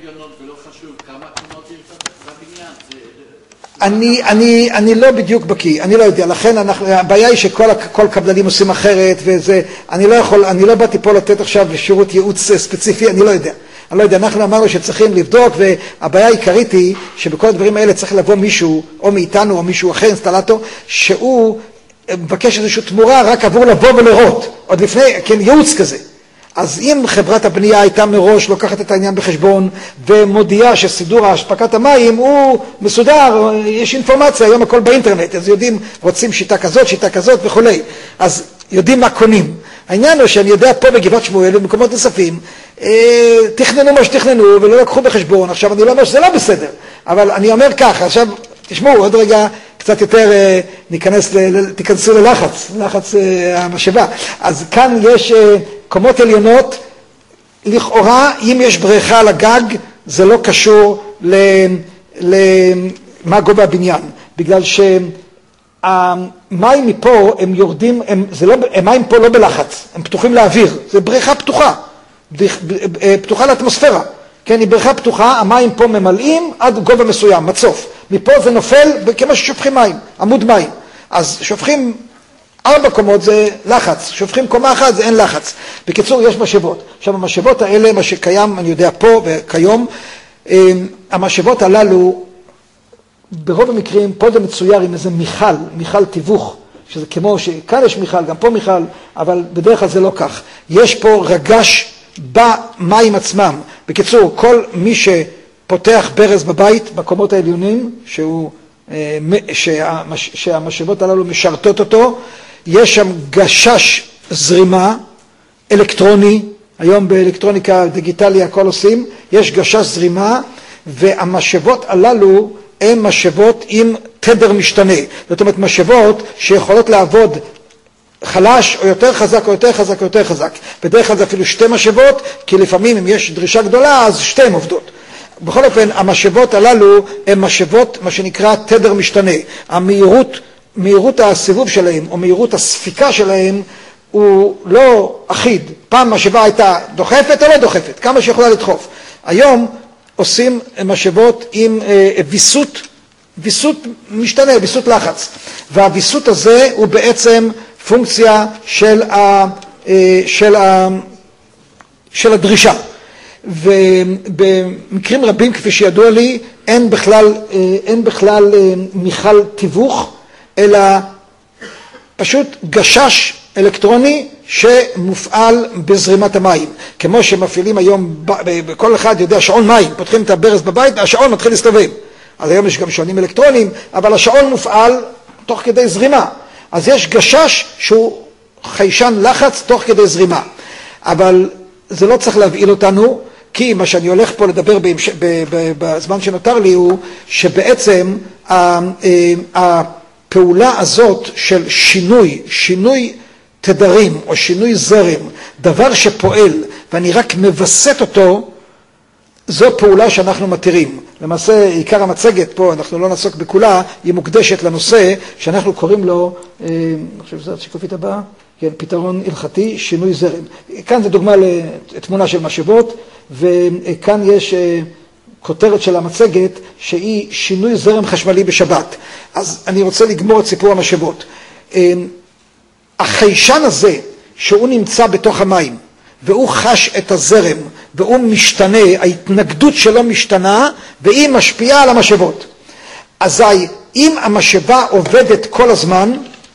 אני, אני, אני לא בדיוק בקיא, אני לא יודע, לכן אנחנו, הבעיה היא שכל כל קבלנים עושים אחרת, וזה, אני לא יכול, אני לא באתי פה לתת עכשיו שירות ייעוץ ספציפי, אני לא יודע. אני לא יודע, אנחנו אמרנו שצריכים לבדוק, והבעיה העיקרית היא שבכל הדברים האלה צריך לבוא מישהו, או מאיתנו, או מישהו אחר, אינסטלטור, שהוא מבקש איזושהי תמורה רק עבור לבוא ולראות, עוד לפני, כן, ייעוץ כזה. אז אם חברת הבנייה הייתה מראש לוקחת את העניין בחשבון ומודיעה שסידור ההשפקת המים הוא מסודר, יש אינפורמציה, היום הכל באינטרנט, אז יודעים, רוצים שיטה כזאת, שיטה כזאת וכו'. אז יודעים מה קונים. העניין הוא שאני יודע פה בגבעת שמואל ובמקומות נוספים, אה, תכננו מה שתכננו ולא לקחו בחשבון. עכשיו אני לא אומר שזה לא בסדר, אבל אני אומר ככה, עכשיו תשמעו, עוד רגע קצת יותר אה, ניכנס, ל, תיכנסו ללחץ, לחץ אה, המשאבה. אז כאן יש אה, קומות עליונות, לכאורה אם יש בריכה על הגג זה לא קשור למה גובה הבניין, בגלל שהמים מפה הם יורדים, הם, זה לא, המים פה לא בלחץ, הם פתוחים לאוויר, זה בריכה פתוחה, פתוחה לאטמוספירה, כן, היא בריכה פתוחה, המים פה ממלאים עד גובה מסוים, מצוף, מפה זה נופל כמו ששופכים מים, עמוד מים, אז שופכים ארבע קומות זה לחץ, שופכים קומה אחת זה אין לחץ. בקיצור יש משאבות. עכשיו המשאבות האלה, מה שקיים אני יודע פה וכיום, המשאבות הללו ברוב המקרים, פה זה מצויר עם איזה מיכל, מיכל תיווך, שזה כמו שכאן יש מיכל, גם פה מיכל, אבל בדרך כלל זה לא כך. יש פה רגש במים עצמם. בקיצור, כל מי שפותח ברז בבית, בקומות העליונים, שהוא, שהמשאבות הללו משרתות אותו, יש שם גשש זרימה אלקטרוני, היום באלקטרוניקה דיגיטליה הכל עושים, יש גשש זרימה, והמשאבות הללו הן משאבות עם תדר משתנה. זאת אומרת משאבות שיכולות לעבוד חלש או יותר חזק או יותר חזק או יותר חזק. בדרך כלל זה אפילו שתי משאבות, כי לפעמים אם יש דרישה גדולה אז שתיהן עובדות. בכל אופן המשאבות הללו הן משאבות מה שנקרא תדר משתנה. המהירות מהירות הסיבוב שלהם או מהירות הספיקה שלהם הוא לא אחיד. פעם משאבה הייתה דוחפת או לא דוחפת, כמה שיכולה לדחוף. היום עושים משאבות עם ויסות, ויסות משתנה, ויסות לחץ. והוויסות הזה הוא בעצם פונקציה של, ה, של, ה, של הדרישה. ובמקרים רבים, כפי שידוע לי, אין בכלל, אין בכלל מיכל תיווך, אלא פשוט גשש אלקטרוני שמופעל בזרימת המים. כמו שמפעילים היום, בכל אחד יודע שעון מים, פותחים את הברז בבית, השעון מתחיל להסתובב. אז היום יש גם שעונים אלקטרוניים, אבל השעון מופעל תוך כדי זרימה. אז יש גשש שהוא חיישן לחץ תוך כדי זרימה. אבל זה לא צריך להבהיל אותנו, כי מה שאני הולך פה לדבר בזמן שנותר לי הוא שבעצם הפעולה הזאת של שינוי, שינוי תדרים או שינוי זרם, דבר שפועל ואני רק מבסט אותו, זו פעולה שאנחנו מתירים. למעשה עיקר המצגת פה, אנחנו לא נעסוק בכולה, היא מוקדשת לנושא שאנחנו קוראים לו, אני חושב שזו השקופית הבאה, כן, פתרון הלכתי, שינוי זרם. כאן זה דוגמה לתמונה של משאבות, וכאן יש כותרת של המצגת שהיא שינוי זרם חשמלי בשבת. אז אני רוצה לגמור את סיפור המשאבות. החיישן הזה שהוא נמצא בתוך המים והוא חש את הזרם והוא משתנה, ההתנגדות שלו משתנה והיא משפיעה על המשאבות. אזי אם המשאבה עובדת כל הזמן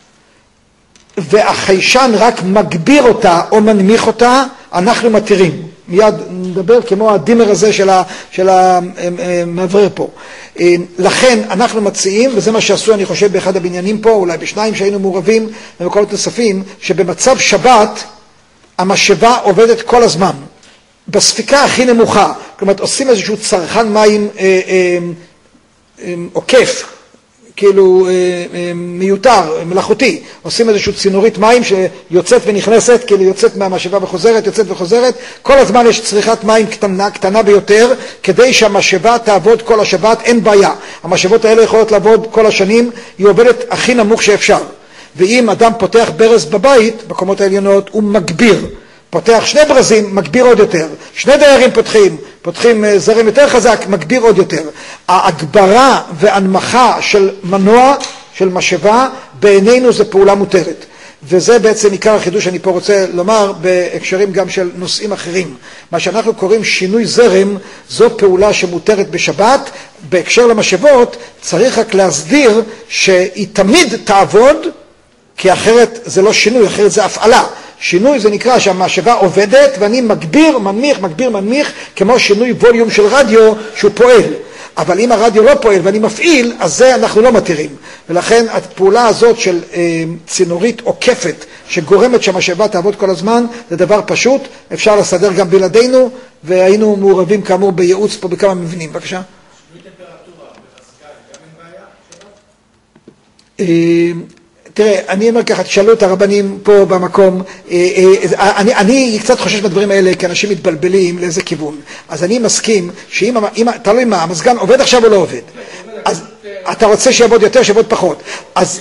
והחיישן רק מגביר אותה או מנמיך אותה, אנחנו מתירים. מיד נדבר כמו הדימר הזה של, ה, של המעבר פה. לכן אנחנו מציעים, וזה מה שעשו אני חושב באחד הבניינים פה, אולי בשניים שהיינו מעורבים במקומות נוספים, שבמצב שבת המשאבה עובדת כל הזמן, בספיקה הכי נמוכה. כלומר עושים איזשהו צרכן מים אה, אה, אה, עוקף, כאילו מיותר, מלאכותי, עושים איזושהי צינורית מים שיוצאת ונכנסת, כאילו יוצאת מהמשאבה וחוזרת, יוצאת וחוזרת, כל הזמן יש צריכת מים קטנה, קטנה ביותר, כדי שהמשאבה תעבוד כל השבת, אין בעיה. המשאבות האלה יכולות לעבוד כל השנים, היא עובדת הכי נמוך שאפשר. ואם אדם פותח ברז בבית, בקומות העליונות, הוא מגביר. פותח שני ברזים, מגביר עוד יותר. שני דיירים פותחים, פותחים זרם יותר חזק, מגביר עוד יותר. ההגברה והנמכה של מנוע, של משאבה, בעינינו זה פעולה מותרת. וזה בעצם עיקר החידוש שאני פה רוצה לומר בהקשרים גם של נושאים אחרים. מה שאנחנו קוראים שינוי זרם, זו פעולה שמותרת בשבת. בהקשר למשאבות צריך רק להסדיר שהיא תמיד תעבוד, כי אחרת זה לא שינוי, אחרת זה הפעלה. שינוי זה נקרא שהמשאבה עובדת ואני מגביר, מנמיך, מגביר, מנמיך, כמו שינוי ווליום של רדיו שהוא פועל. אבל אם הרדיו לא פועל ואני מפעיל, אז זה אנחנו לא מתירים. ולכן הפעולה הזאת של אה, צינורית עוקפת שגורמת שהמשאבה תעבוד כל הזמן, זה דבר פשוט, אפשר לסדר גם בלעדינו, והיינו מעורבים כאמור בייעוץ פה בכמה מבנים. בבקשה. שינוי טמפרטורה בחזקה, גם אין בעיה? אה, תראה, אני אומר ככה, תשאלו את הרבנים פה במקום, אני, אני קצת חושש בדברים האלה, כי אנשים מתבלבלים לאיזה כיוון. אז אני מסכים שאם, אם, תלוי מה, המזגן עובד עכשיו או לא עובד. אז אתה רוצה שיעבוד יותר, שיעבוד פחות. אז,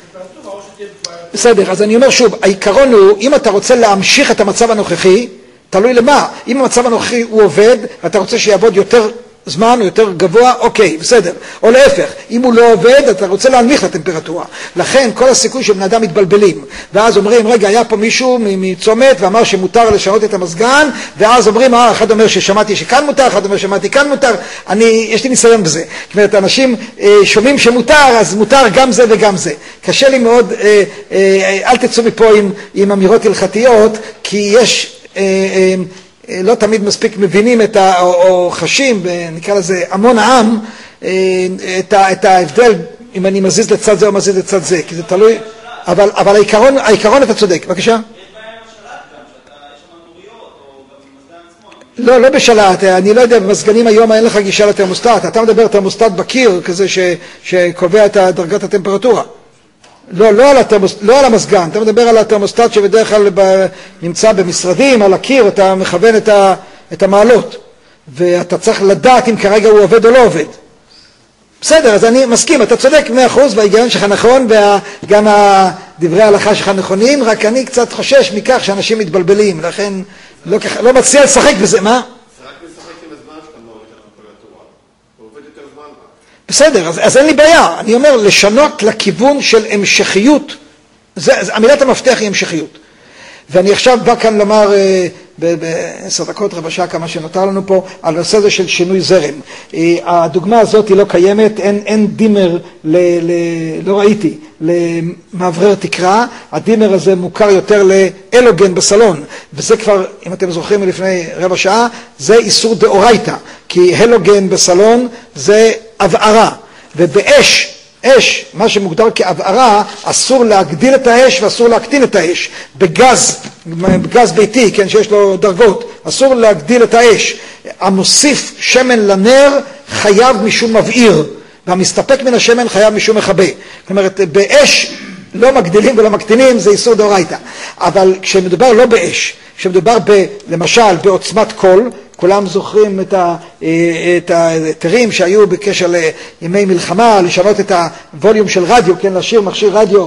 בסדר, אז אני אומר שוב, העיקרון הוא, אם אתה רוצה להמשיך את המצב הנוכחי, תלוי למה. אם המצב הנוכחי הוא עובד, ואתה רוצה שיעבוד יותר זמן או יותר גבוה, אוקיי, בסדר. או להפך, אם הוא לא עובד, אתה רוצה להנמיך את הטמפרטורה. לכן כל הסיכוי שבני אדם מתבלבלים. ואז אומרים, רגע, היה פה מישהו מצומת ואמר שמותר לשנות את המזגן, ואז אומרים, אה, אחד אומר ששמעתי שכאן מותר, אחד אומר שמעתי כאן מותר. אני, יש לי ניסיון בזה. זאת אומרת, אנשים אה, שומעים שמותר, אז מותר גם זה וגם זה. קשה לי מאוד, אה, אה, אל תצאו מפה עם, עם אמירות הלכתיות, כי יש אה, אה, לא תמיד מספיק מבינים את ה, או, או חשים, נקרא לזה המון העם, את, ה, את ההבדל אם אני מזיז לצד זה או מזיז לצד זה, כי זה תלוי, אבל, אבל העיקרון, העיקרון אתה צודק. בבקשה? יש בעיה עם השלט גם, שאתה, יש שם נוריות, או גם עם מזגן עצמו. לא, לא בשלט, אני לא יודע, במזגנים היום אין לך גישה לתרמוסטט, אתה מדבר תרמוסטט בקיר, כזה ש, שקובע את דרגת הטמפרטורה. לא, לא על, התרמוס, לא על המזגן, אתה מדבר על התרמוסטט שבדרך כלל ב, נמצא במשרדים, על הקיר, אתה מכוון את, ה, את המעלות, ואתה צריך לדעת אם כרגע הוא עובד או לא עובד. בסדר, אז אני מסכים, אתה צודק מאה אחוז, וההיגיון שלך נכון, וגם דברי ההלכה שלך נכונים, רק אני קצת חושש מכך שאנשים מתבלבלים, לכן לא, לא מציע לשחק בזה, מה? זה רק משחק עם הזמן שאתה לא הולך על התורה. הוא עובד יותר זמן רק. בסדר, אז, אז אין לי בעיה. אני אומר, לשנות לכיוון של המשכיות, זה, זה, המילת המפתח היא המשכיות. ואני עכשיו בא כאן לומר בעשר דקות, רבע שעה, כמה שנותר לנו פה, על הנושא הזה של שינוי זרם. הדוגמה הזאת היא לא קיימת, אין, אין דימר, ל, ל, לא ראיתי, למעברר תקרה. הדימר הזה מוכר יותר לאלוגן בסלון, וזה כבר, אם אתם זוכרים מלפני רבע שעה, זה איסור דאורייתא, כי הלוגן בסלון זה הבערה, ובאש, אש, מה שמוגדר כהבערה, אסור להגדיל את האש ואסור להקטין את האש. בגז, בגז ביתי, כן, שיש לו דרגות, אסור להגדיל את האש. המוסיף שמן לנר חייב משום מבעיר, והמסתפק מן השמן חייב משום מכבה. זאת אומרת, באש לא מגדילים ולא מקטינים, זה איסור דאורייתא. אבל כשמדובר לא באש, כשמדובר ב, למשל בעוצמת קול, כולם זוכרים את ההיתרים שהיו בקשר לימי מלחמה, לשנות את הווליום של רדיו, כן, להשאיר מכשיר רדיו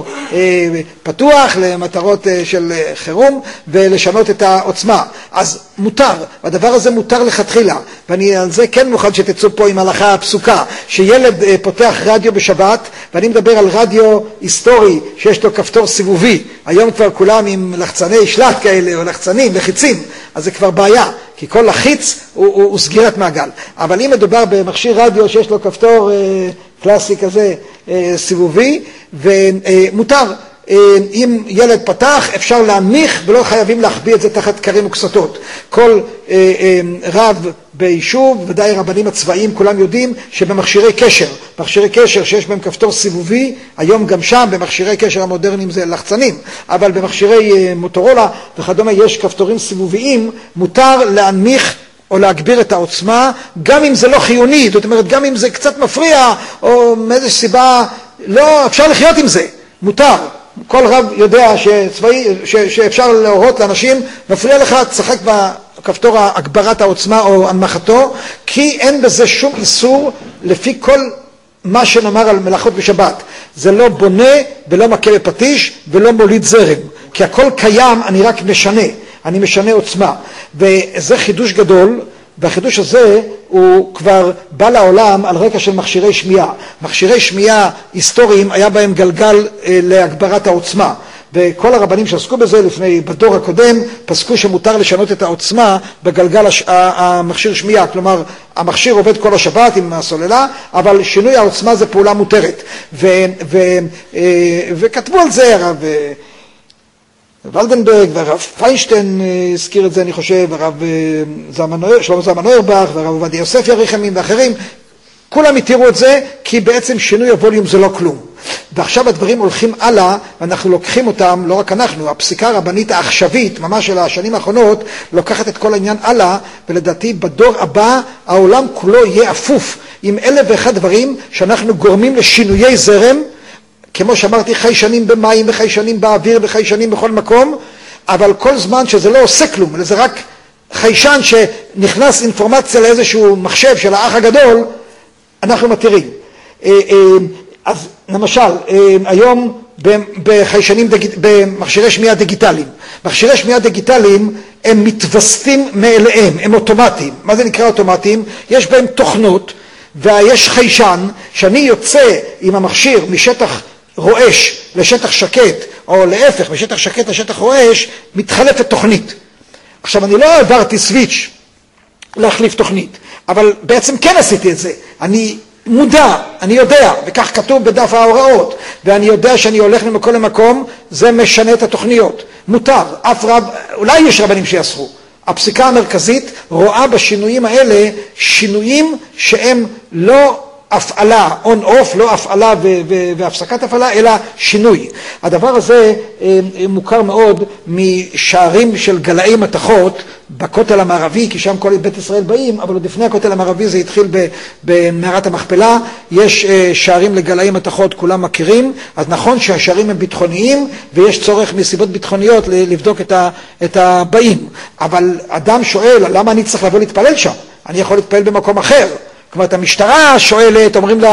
פתוח למטרות של חירום, ולשנות את העוצמה. אז מותר, והדבר הזה מותר לכתחילה, ואני על זה כן מוכן שתצאו פה עם הלכה הפסוקה, שילד פותח רדיו בשבת, ואני מדבר על רדיו היסטורי שיש לו כפתור סיבובי, היום כבר כולם עם לחצני שלט כאלה, או לחצנים, לחיצים, אז זה כבר בעיה. כי כל לחיץ הוא, הוא, הוא סגירת מעגל. אבל אם מדובר במכשיר רדיו שיש לו כפתור אה, קלאסי כזה אה, סיבובי, ומותר, אה, אם ילד פתח אפשר להנמיך ולא חייבים להחביא את זה תחת קרים וקסתות. כל אה, אה, רב ביישוב, ודאי רבנים הצבאיים, כולם יודעים שבמכשירי קשר, מכשירי קשר שיש בהם כפתור סיבובי, היום גם שם במכשירי קשר המודרניים זה לחצנים, אבל במכשירי מוטורולה וכדומה יש כפתורים סיבוביים, מותר להנמיך או להגביר את העוצמה, גם אם זה לא חיוני, זאת אומרת, גם אם זה קצת מפריע, או מאיזו סיבה, לא, אפשר לחיות עם זה, מותר. כל רב יודע שצבאי, ש, שאפשר להורות לאנשים, מפריע לך, תשחק בכפתור הגברת העוצמה או הנמכתו, כי אין בזה שום איסור לפי כל מה שנאמר על מלאכות בשבת. זה לא בונה ולא מכה בפטיש ולא מוליד זרם, כי הכל קיים, אני רק משנה, אני משנה עוצמה. וזה חידוש גדול, והחידוש הזה הוא כבר בא לעולם על רקע של מכשירי שמיעה. מכשירי שמיעה היסטוריים היה בהם גלגל אה, להגברת העוצמה. וכל הרבנים שעסקו בזה לפני, בדור הקודם, פסקו שמותר לשנות את העוצמה בגלגל הש... המכשיר שמיעה. כלומר, המכשיר עובד כל השבת עם הסוללה, אבל שינוי העוצמה זה פעולה מותרת. ו... ו... אה, וכתבו על זה הרב ולדנברג והרב פיינשטיין הזכיר את זה, אני חושב, הרב שלמה זלמן אוירבך והרב עובדיה יוסף יאריך ימים ואחרים, כולם התירו את זה, כי בעצם שינוי הווליום זה לא כלום. ועכשיו הדברים הולכים הלאה, ואנחנו לוקחים אותם, לא רק אנחנו, הפסיקה הרבנית העכשווית, ממש של השנים האחרונות, לוקחת את כל העניין הלאה, ולדעתי בדור הבא העולם כולו יהיה אפוף עם אלף ואחד דברים שאנחנו גורמים לשינויי זרם, כמו שאמרתי, חיישנים במים וחיישנים באוויר וחיישנים בכל מקום, אבל כל זמן שזה לא עושה כלום, אלא זה רק חיישן שנכנס אינפורמציה לאיזשהו מחשב של האח הגדול, אנחנו מתירים. אז למשל, היום בחיישנים, במכשירי שמיעה דיגיטליים, מכשירי שמיעה דיגיטליים הם מתווספים מאליהם, הם אוטומטיים. מה זה נקרא אוטומטיים? יש בהם תוכנות, ויש חיישן שאני יוצא עם המכשיר משטח רועש לשטח שקט, או להפך, משטח שקט לשטח רועש, מתחלפת תוכנית. עכשיו, אני לא עברתי סוויץ' להחליף תוכנית, אבל בעצם כן עשיתי את זה. אני מודע, אני יודע, וכך כתוב בדף ההוראות, ואני יודע שאני הולך ממקום למקום, זה משנה את התוכניות. מותר, אף רב, אולי יש רבנים שיאסרו. הפסיקה המרכזית רואה בשינויים האלה שינויים שהם לא הפעלה, on off, לא הפעלה והפסקת הפעלה, אלא שינוי. הדבר הזה מוכר מאוד משערים של גלאי מתכות בכותל המערבי, כי שם כל בית ישראל באים, אבל עוד לפני הכותל המערבי זה התחיל במערת המכפלה, יש שערים לגלאי מתכות, כולם מכירים, אז נכון שהשערים הם ביטחוניים, ויש צורך מסיבות ביטחוניות לבדוק את הבאים. אבל אדם שואל, למה אני צריך לבוא להתפלל שם? אני יכול להתפלל במקום אחר. זאת אומרת, המשטרה שואלת, אומרים לה,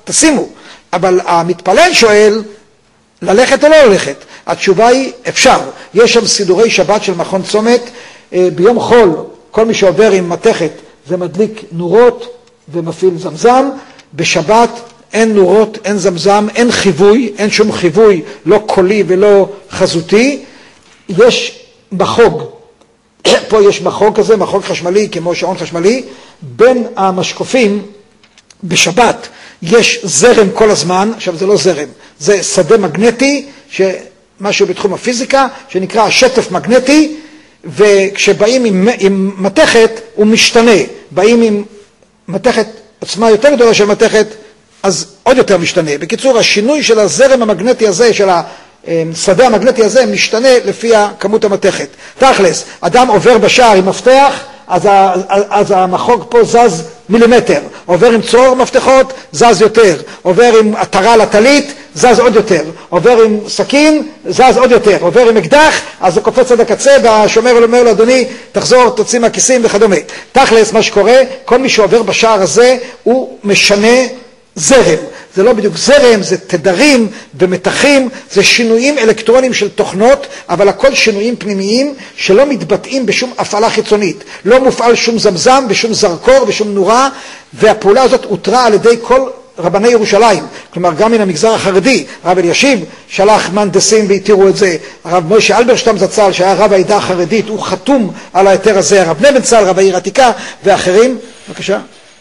תשימו. אבל המתפלל שואל, ללכת או לא ללכת? התשובה היא, אפשר. יש שם סידורי שבת של מכון צומת, ביום חול, כל מי שעובר עם מתכת, זה מדליק נורות ומפעיל זמזם. בשבת אין נורות, אין זמזם, אין חיווי, אין שום חיווי, לא קולי ולא חזותי. יש מחוג, פה יש מחוג כזה, מחוג חשמלי כמו שעון חשמלי. בין המשקופים בשבת יש זרם כל הזמן. עכשיו זה לא זרם, זה שדה מגנטי, משהו בתחום הפיזיקה שנקרא השטף מגנטי, וכשבאים עם, עם מתכת הוא משתנה. באים עם מתכת עוצמה יותר גדולה של מתכת, אז עוד יותר משתנה. בקיצור, השינוי של הזרם המגנטי הזה, של השדה המגנטי הזה, משתנה לפי כמות המתכת. תכלס, אדם עובר בשער עם מפתח, אז, ה, אז המחוג פה זז מילימטר. עובר עם צרור מפתחות, זז יותר. עובר עם עטרה לטלית, זז עוד יותר. עובר עם סכין, זז עוד יותר. עובר עם אקדח, אז זה קופץ עד הקצה, והשומר אומר לו, אדוני, תחזור, תוציא מהכיסים וכדומה. תכלס, מה שקורה, כל מי שעובר בשער הזה, הוא משנה זרם. זה לא בדיוק זרם, זה תדרים ומתחים, זה שינויים אלקטרונים של תוכנות, אבל הכל שינויים פנימיים שלא מתבטאים בשום הפעלה חיצונית. לא מופעל שום זמזם ושום זרקור ושום נורה, והפעולה הזאת הותרה על ידי כל רבני ירושלים. כלומר, גם מן המגזר החרדי, הרב אלישיב שלח מהנדסים והתירו את זה. הרב משה אלברשטם זצ"ל, שהיה רב העדה החרדית, הוא חתום על ההיתר הזה. הרב נבנצל, רב העיר העתיקה ואחרים. בבקשה.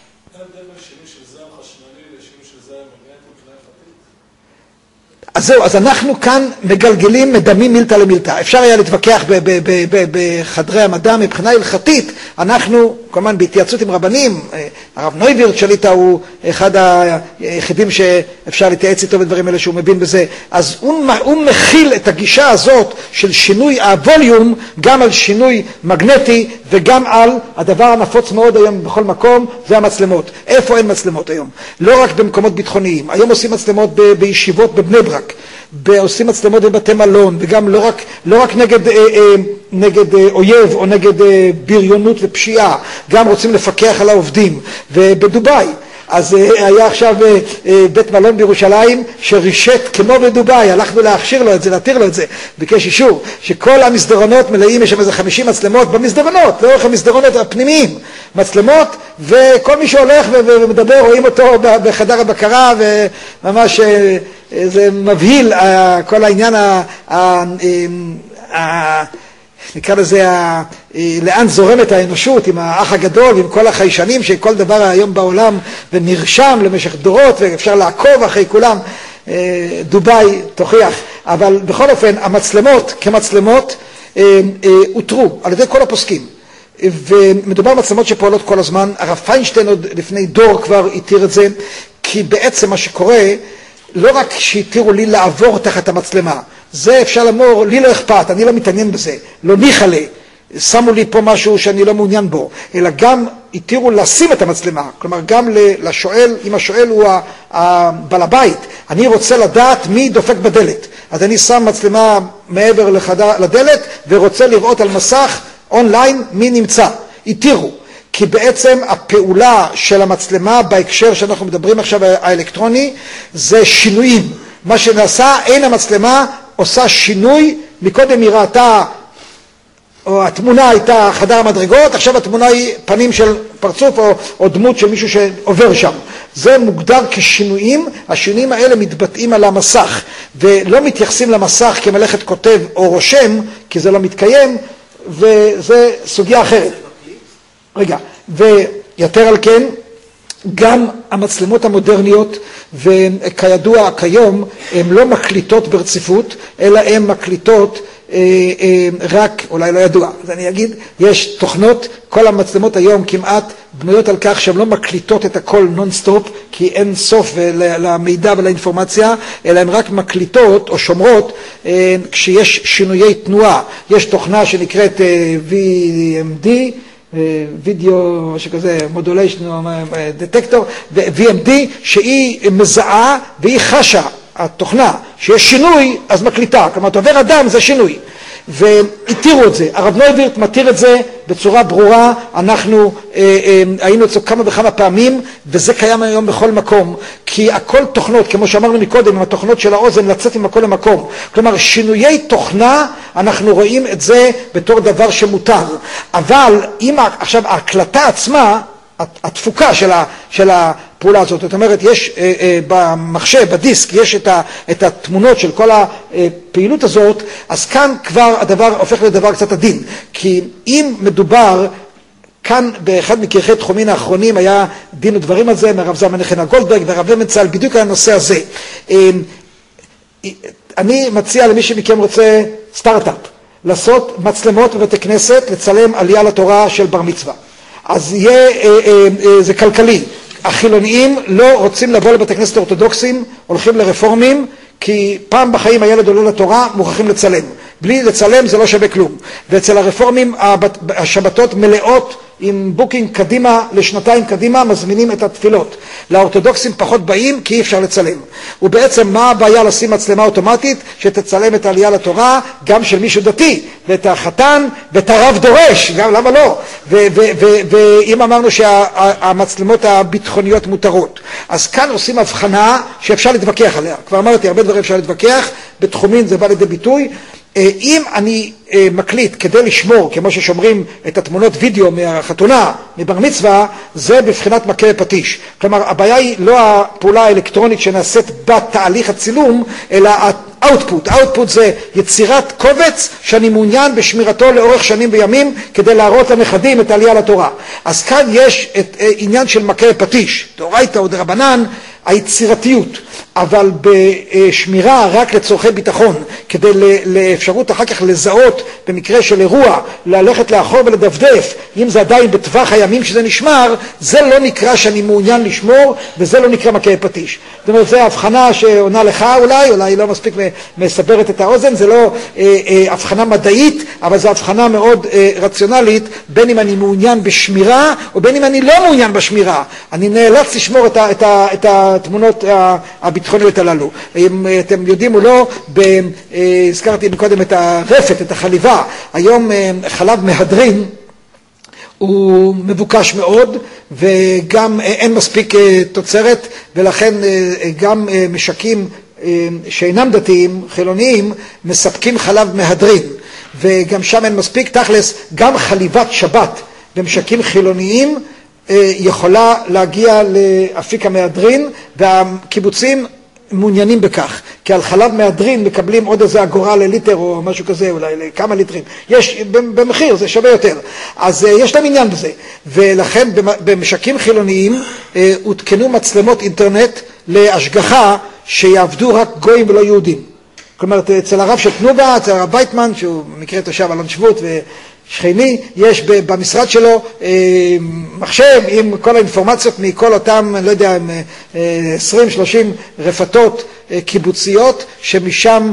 אז זהו, אז אנחנו כאן מגלגלים מדמים מילתא למילתא. אפשר היה להתווכח בחדרי המדע מבחינה הלכתית. אנחנו, כמובן בהתייעצות עם רבנים, הרב נויבירט שליטא הוא אחד היחידים שאפשר להתייעץ איתו בדברים האלה שהוא מבין בזה. אז הוא, הוא מכיל את הגישה הזאת של שינוי הווליום גם על שינוי מגנטי וגם על הדבר הנפוץ מאוד היום בכל מקום, זה המצלמות. איפה אין מצלמות היום? לא רק במקומות ביטחוניים. היום עושים מצלמות ב- בישיבות בבני ברק. עושים מצלמות בבתי מלון, וגם לא רק, לא רק נגד, אה, אה, נגד אה, אויב או נגד אה, בריונות ופשיעה, גם רוצים לפקח על העובדים. ובדוביי, אז אה, היה עכשיו אה, אה, בית מלון בירושלים שרישת כמו בדוביי, הלכנו להכשיר לו את זה, להתיר לו את זה, ביקש אישור, שכל המסדרונות מלאים, יש שם איזה חמישים מצלמות במסדרונות, לאורך המסדרונות הפנימיים, מצלמות, וכל מי שהולך ומדבר רואים אותו בחדר הבקרה, וממש זה מבהיל כל העניין, נקרא לזה, לאן זורמת האנושות עם האח הגדול ועם כל החיישנים שכל דבר היום בעולם ונרשם למשך דורות ואפשר לעקוב אחרי כולם. דוביי תוכיח, אבל בכל אופן המצלמות כמצלמות הותרו על ידי כל הפוסקים, ומדובר מצלמות שפועלות כל הזמן. הרב פיינשטיין עוד לפני דור כבר התיר את זה, כי בעצם מה שקורה, לא רק שהתירו לי לעבור תחת המצלמה, זה אפשר לומר, לי לא אכפת, אני לא מתעניין בזה, לא ניחא לי, שמו לי פה משהו שאני לא מעוניין בו, אלא גם התירו לשים את המצלמה, כלומר גם לשואל, אם השואל הוא הבעל הבית, אני רוצה לדעת מי דופק בדלת, אז אני שם מצלמה מעבר לחדר, לדלת, ורוצה לראות על מסך אונליין מי נמצא. התירו, כי בעצם הפעולה של המצלמה בהקשר שאנחנו מדברים עכשיו האלקטרוני זה שינויים. מה שנעשה, אין המצלמה עושה שינוי, מקודם היא ראתה, או התמונה הייתה חדר המדרגות, עכשיו התמונה היא פנים של פרצוף או, או דמות של מישהו שעובר שם. זה מוגדר כשינויים, השינויים האלה מתבטאים על המסך, ולא מתייחסים למסך כמלאכת כותב או רושם, כי זה לא מתקיים, וזה סוגיה אחרת. רגע, ויותר על כן, גם המצלמות המודרניות, וכידוע כיום, הן לא מקליטות ברציפות, אלא הן מקליטות אה, אה, רק, אולי לא ידוע, אז אני אגיד, יש תוכנות, כל המצלמות היום כמעט בנויות על כך שהן לא מקליטות את הכל נון-סטופ, כי אין סוף למידע ולאינפורמציה, אלא הן רק מקליטות או שומרות אה, כשיש שינויי תנועה. יש תוכנה שנקראת אה, וי אם די, וידאו, משהו כזה, מודוליישן, דטקטור, ו-וי אם די, שהיא מזהה והיא חשה, התוכנה, שיש שינוי, אז מקליטה. כלומר, עובר אדם זה שינוי. והתירו את זה. הרב נויבירט מתיר את זה בצורה ברורה, אנחנו אה, אה, היינו אצלו כמה וכמה פעמים, וזה קיים היום בכל מקום, כי הכל תוכנות, כמו שאמרנו מקודם, עם התוכנות של האוזן, לצאת עם הכל למקום. כלומר, שינויי תוכנה, אנחנו רואים את זה בתור דבר שמותר. אבל אם עכשיו ההקלטה עצמה, התפוקה של, ה, של הפעולה הזאת, זאת אומרת, יש אה, אה, במחשב, בדיסק, יש את, ה, את התמונות של כל הפעילות הזאת, אז כאן כבר הדבר הופך לדבר קצת עדין. כי אם מדובר, כאן באחד מכרכי תחומין האחרונים היה דין ודברים על זה, מהרב זלמן נחמיה גולדברג והרב לוינצל, בדיוק על הנושא הזה. אה, אני מציע למי שמכם רוצה סטארט-אפ, לעשות מצלמות בבתי כנסת, לצלם עלייה לתורה של בר מצווה. אז יהיה, אה, אה, אה, זה כלכלי. החילוניים לא רוצים לבוא לבתי כנסת אורתודוקסים, הולכים לרפורמים, כי פעם בחיים הילד עולה לתורה, מוכרחים לצלם. בלי לצלם זה לא שווה כלום. ואצל הרפורמים השבתות מלאות עם בוקינג קדימה, לשנתיים קדימה, מזמינים את התפילות. לאורתודוקסים פחות באים, כי אי אפשר לצלם. ובעצם מה הבעיה לשים מצלמה אוטומטית, שתצלם את העלייה לתורה, גם של מישהו דתי, ואת החתן, ואת הרב דורש, גם למה לא? ואם אמרנו שהמצלמות הביטחוניות מותרות, אז כאן עושים הבחנה שאפשר להתווכח עליה. כבר אמרתי, הרבה דברים אפשר להתווכח, בתחומין זה בא לידי ביטוי. אם אני מקליט כדי לשמור, כמו ששומרים את התמונות וידאו מהחתונה, מבר מצווה, זה בבחינת מכה פטיש. כלומר, הבעיה היא לא הפעולה האלקטרונית שנעשית בתהליך הצילום, אלא האוטפוט. האוטפוט זה יצירת קובץ שאני מעוניין בשמירתו לאורך שנים וימים, כדי להראות לנכדים את העלייה לתורה. אז כאן יש את עניין של מכה פטיש, דאורייתא או דרבנן, היצירתיות, אבל בשמירה רק לצורכי ביטחון, כדי לאפשרות אחר כך לזהות במקרה של אירוע, ללכת לאחור ולדפדף, אם זה עדיין בטווח הימים שזה נשמר, זה לא נקרא שאני מעוניין לשמור, וזה לא נקרא מכה פטיש. זאת אומרת, זו הבחנה שעונה לך אולי, אולי לא מספיק מסברת את האוזן, זה לא אה, אה, הבחנה מדעית, אבל זו הבחנה מאוד אה, רציונלית, בין אם אני מעוניין בשמירה, או בין אם אני לא מעוניין בשמירה. אני נאלץ לשמור את, ה, את, ה, את התמונות הביטחוניות הללו. אם אתם יודעים או לא, ב, אה, הזכרתי קודם את הרפת, את החליבה, היום אה, חלב מהדרין, הוא מבוקש מאוד, וגם אין מספיק תוצרת, ולכן גם משקים שאינם דתיים, חילוניים, מספקים חלב מהדרין, וגם שם אין מספיק. תכלס, גם חליבת שבת במשקים חילוניים יכולה להגיע לאפיק המהדרין, והקיבוצים מעוניינים בכך, כי על חלב מהדרין מקבלים עוד איזה אגורה לליטר או משהו כזה, אולי לכמה ליטרים. יש, במחיר זה שווה יותר. אז יש להם עניין בזה. ולכן במשקים חילוניים הותקנו מצלמות אינטרנט להשגחה שיעבדו רק גויים ולא יהודים. כלומר, אצל הרב של תנובה, אצל הרב בייטמן, שהוא במקרה תושב אלון שבות ושכני, יש במשרד שלו מחשב עם כל האינפורמציות מכל אותם, אני לא יודע, עשרים שלושים רפתות קיבוציות, שמשם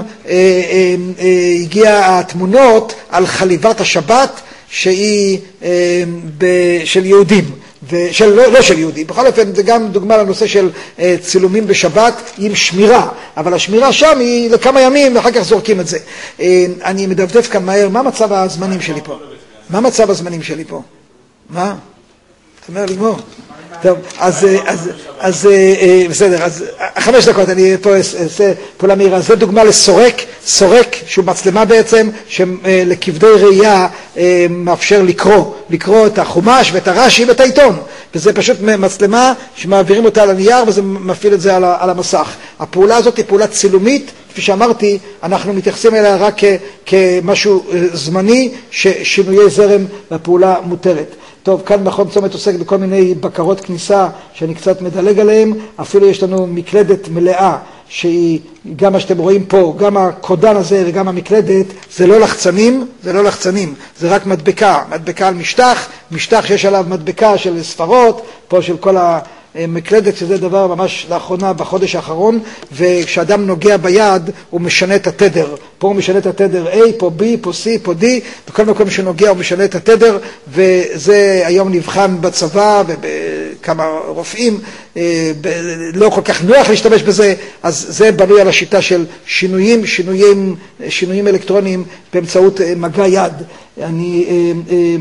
הגיע התמונות על חליבת השבת שהיא של יהודים. ושל, לא, לא של יהודים. בכל אופן, זה גם דוגמה לנושא של אה, צילומים בשבת עם שמירה, אבל השמירה שם היא לכמה ימים ואחר כך זורקים את זה. אה, אני מדפדף כאן מהר, מה מצב הזמנים שלי פה? מה מצב הזמנים שלי פה? מה? אתה אומר לגמור. טוב, אז, אז, אז, בסדר, אז חמש דקות, אני פה אעשה פעולה מהירה. זו דוגמה לסורק, סורק שהוא מצלמה בעצם, שלכבדי ראייה מאפשר לקרוא, לקרוא את החומש ואת הרש"י ואת העיתון. וזה פשוט מצלמה שמעבירים אותה על הנייר וזה מפעיל את זה על המסך. הפעולה הזאת היא פעולה צילומית, כפי שאמרתי, אנחנו מתייחסים אליה רק כמשהו זמני, ששינויי זרם והפעולה מותרת. טוב, כאן מכון צומת עוסק בכל מיני בקרות כניסה שאני קצת מדלג עליהם, אפילו יש לנו מקלדת מלאה שהיא, גם מה שאתם רואים פה, גם הקודן הזה וגם המקלדת, זה לא לחצנים, זה לא לחצנים, זה רק מדבקה, מדבקה על משטח, משטח שיש עליו מדבקה של ספרות, פה של כל המקלדת, שזה דבר ממש לאחרונה בחודש האחרון, וכשאדם נוגע ביד הוא משנה את התדר, פה הוא משנה את התדר A, פה B, פה C, פה D, בכל מקום שנוגע הוא משנה את התדר, וזה היום נבחן בצבא ובכמה רופאים, לא כל כך נוח להשתמש בזה, אז זה בנוי על השיטה של שינויים, שינויים, שינויים אלקטרוניים באמצעות מגע יד. אני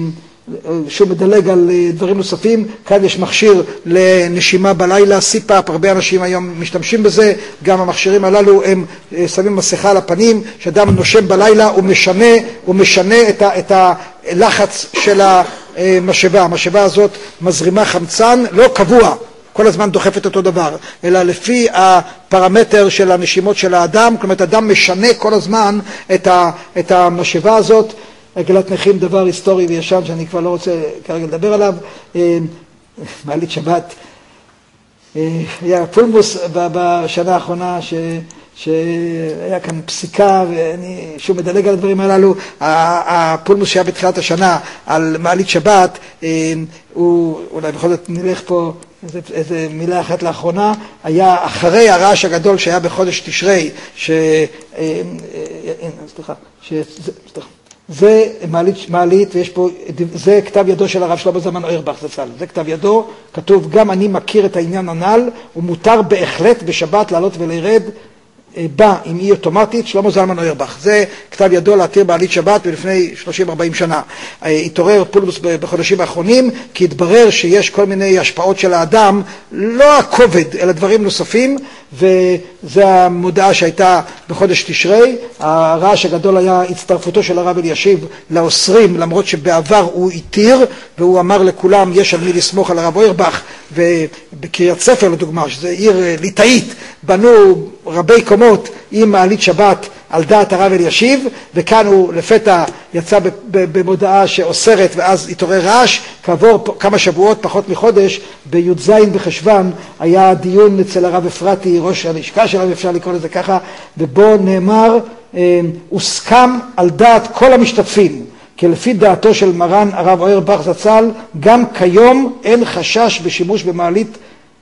שהוא מדלג על דברים נוספים. כאן יש מכשיר לנשימה בלילה, סיפאפ, הרבה אנשים היום משתמשים בזה, גם המכשירים הללו הם שמים מסכה על הפנים, שאדם נושם בלילה הוא משנה, הוא משנה את, ה, את הלחץ של המשאבה. המשאבה הזאת מזרימה חמצן, לא קבוע, כל הזמן דוחפת אותו דבר, אלא לפי הפרמטר של הנשימות של האדם, כלומר אדם משנה כל הזמן את, ה, את המשאבה הזאת. עגלת נכים דבר היסטורי וישן שאני כבר לא רוצה כרגע לדבר עליו. מעלית שבת, היה פולמוס בשנה האחרונה ש, שהיה כאן פסיקה, ואני שוב מדלג על הדברים הללו. הפולמוס שהיה בתחילת השנה על מעלית שבת, הוא, אולי בכל זאת נלך פה איזה, איזה מילה אחת לאחרונה, היה אחרי הרעש הגדול שהיה בחודש תשרי, ש... סליחה, ש... סליחה. זה מעלית, מעלית, ויש פה, זה כתב ידו של הרב שלמה זלמן אוירבך זצ"ל, זה כתב ידו, כתוב גם אני מכיר את העניין הנ"ל, ומותר בהחלט בשבת לעלות ולירד בא עם אי אוטומטית, שלמה זלמן אוירבך. זה כתב ידו להתיר מעלית שבת לפני שלושים ארבעים שנה. התעורר פולמוס בחודשים האחרונים, כי התברר שיש כל מיני השפעות של האדם, לא הכובד, אלא דברים נוספים, וזו המודעה שהייתה בחודש תשרי. הרעש הגדול היה הצטרפותו של הרב אלישיב לאוסרים, למרות שבעבר הוא התיר, והוא אמר לכולם, יש על מי לסמוך על הרב אוירבך, ובקריית ספר לדוגמה, שזה עיר ליטאית, בנו רבי קומות עם מעלית שבת על דעת הרב אלישיב, וכאן הוא לפתע יצא במודעה שאוסרת, ואז התעורר רעש. כעבור כמה שבועות, פחות מחודש, בי"ז בחשוון היה דיון אצל הרב אפרתי, ראש הלשכה של הרב, אפשר לקרוא לזה ככה, ובו נאמר, הוסכם על דעת כל המשתתפים, כי לפי דעתו של מרן הרב אוירבך זצ"ל, גם כיום אין חשש בשימוש במעלית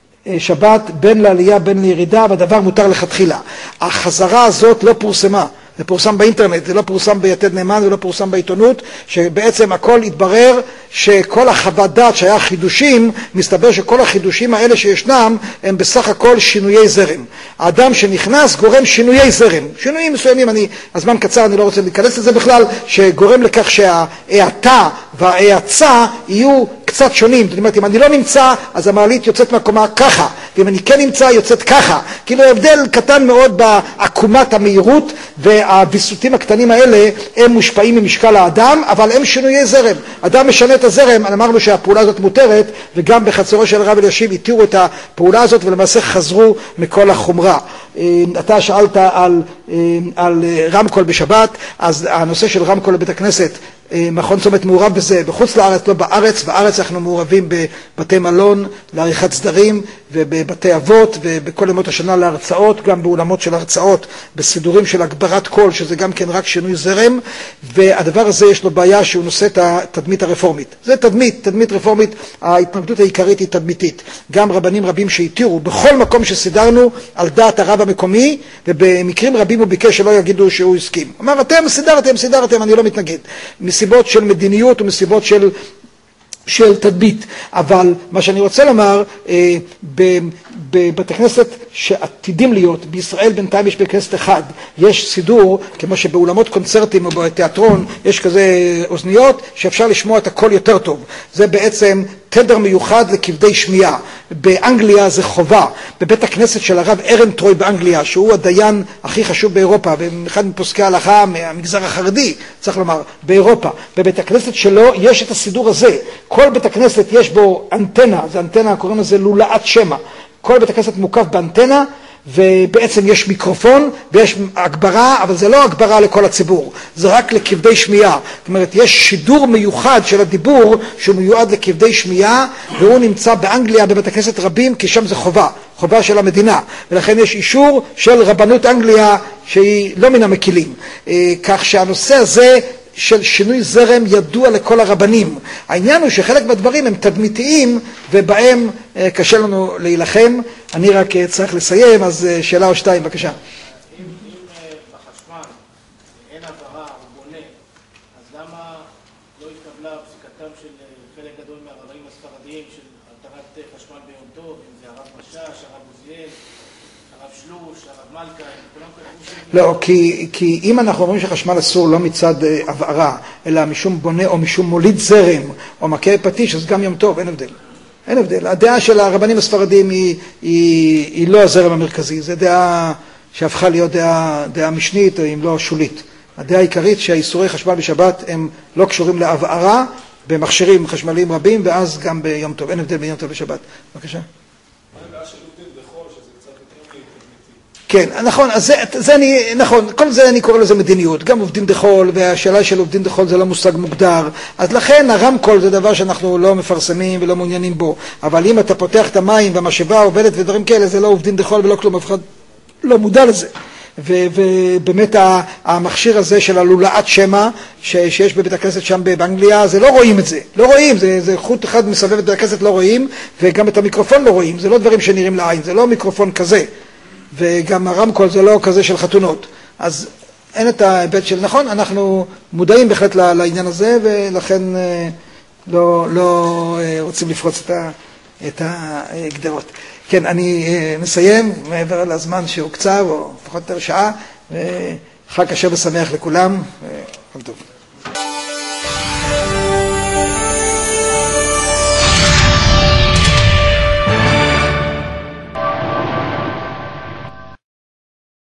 שבת בין לעלייה בין לירידה, והדבר מותר לכתחילה. החזרה הזאת לא פורסמה, זה פורסם באינטרנט, זה לא פורסם ביתד נאמן ולא פורסם בעיתונות, שבעצם הכל התברר שכל החוות דעת שהיה חידושים, מסתבר שכל החידושים האלה שישנם הם בסך הכל שינויי זרם. האדם שנכנס גורם שינויי זרם, שינויים מסוימים, אני, הזמן קצר, אני לא רוצה להיכנס לזה בכלל, שגורם לכך שההאטה וההאצה יהיו קצת שונים. זאת אומרת, אם אני לא נמצא, אז המעלית יוצאת מהקומה ככה, ואם אני כן נמצא, יוצאת ככה. כאילו הבדל קטן מאוד בעקומת המהירות, והביסותים הקטנים האלה הם מושפעים ממשקל האדם, אבל הם שינויי זרם. אדם משנה את הזרם, אמרנו שהפעולה הזאת מותרת, וגם בחצרו של הרב אלישיב התירו את הפעולה הזאת, ולמעשה חזרו מכל החומרה. אתה שאלת על, על רמקול בשבת, אז הנושא של רמקול לבית הכנסת, מכון צומת מעורב בזה, בחוץ לארץ, לא בארץ. בארץ אנחנו מעורבים בבתי מלון, לעריכת סדרים, ובבתי אבות, ובכל ימות השנה להרצאות, גם באולמות של הרצאות, בסידורים של הגברת קול, שזה גם כן רק שינוי זרם, והדבר הזה יש לו בעיה שהוא נושא את התדמית הרפורמית. זה תדמית, תדמית רפורמית, ההתנגדות העיקרית היא תדמיתית. גם רבנים רבים שהתירו, בכל מקום שסידרנו, על דעת הרב המקומי, ובמקרים רבים הוא ביקש שלא יגידו שהוא הסכים. אמר, אתם סידרתם, סידרתם, אני לא מתנגד. מסיבות של מדיניות ומסיבות של של תדמית. אבל מה שאני רוצה לומר, אה, בבתי כנסת שעתידים להיות, בישראל בינתיים יש בית כנסת אחד, יש סידור, כמו שבאולמות קונצרטים או בתיאטרון, יש כזה אוזניות שאפשר לשמוע את הכל יותר טוב. זה בעצם תדר מיוחד לכבדי שמיעה. באנגליה זה חובה. בבית הכנסת של הרב ארנטרוי באנגליה, שהוא הדיין הכי חשוב באירופה, ואחד מפוסקי ההלכה מהמגזר החרדי, צריך לומר, באירופה. בבית הכנסת שלו יש את הסידור הזה. כל בית הכנסת יש בו אנטנה, זה אנטנה, קוראים לזה לולאת שמע. כל בית הכנסת מוקף באנטנה, ובעצם יש מיקרופון ויש הגברה, אבל זה לא הגברה לכל הציבור, זה רק לכבדי שמיעה. זאת אומרת, יש שידור מיוחד של הדיבור שהוא מיועד לכבדי שמיעה, והוא נמצא באנגליה בבית הכנסת רבים, כי שם זה חובה, חובה של המדינה, ולכן יש אישור של רבנות אנגליה שהיא לא מן המקילים. כך שהנושא הזה של שינוי זרם ידוע לכל הרבנים. העניין הוא שחלק מהדברים הם תדמיתיים, ובהם קשה לנו להילחם. אני רק צריך לסיים, אז שאלה או שתיים, בבקשה. אם, אם בחשמל אין עברה או בונה, אז למה לא התקבלה פסיקתם של חלק גדול מהרבנים הספרדיים של התרת חשמל ביום טוב, אם זה הרב משאש, הרב עוזיאל, שלוש, הרב מלכה, כולם כתבו לא, כי, כי אם אנחנו אומרים שחשמל אסור לא מצד הבערה, אלא משום בונה או משום מוליד זרם, או מכה פטיש, אז גם יום טוב, אין הבדל. אין הבדל. הדעה של הרבנים הספרדים היא, היא, היא לא הזרם המרכזי, זו דעה שהפכה להיות דעה, דעה משנית, או אם לא שולית. הדעה העיקרית שהאיסורי חשמל בשבת הם לא קשורים להבערה, במכשירים חשמליים רבים, ואז גם ביום טוב. אין הבדל בין יום טוב לשבת. בבקשה. כן, נכון, אז זה, זה אני, נכון, כל זה אני קורא לזה מדיניות, גם עובדים דחול, והשאלה של עובדים דחול זה לא מושג מוגדר, אז לכן הרמקול זה דבר שאנחנו לא מפרסמים ולא מעוניינים בו, אבל אם אתה פותח את המים והמשאבה עובדת ודברים כאלה, זה לא עובדים דחול ולא כלום, אף אחד לא מודע לזה. ו- ובאמת המכשיר הזה של הלולאת שמע ש- שיש בבית הכנסת שם באנגליה, זה לא רואים את זה, לא רואים, זה, זה חוט אחד מסבב את בית הכנסת לא רואים, וגם את המיקרופון לא רואים, זה לא דברים שנראים לעין, זה לא מיקרופון כזה. וגם הרמקול זה לא כזה של חתונות, אז אין את ההיבט של נכון, אנחנו מודעים בהחלט לעניין הזה, ולכן לא, לא רוצים לפרוץ את, ה, את הגדרות. כן, אני נסיים מעבר לזמן שהוקצב, או לפחות יותר שעה, וחג כשר ושמח לכולם, וכל טוב.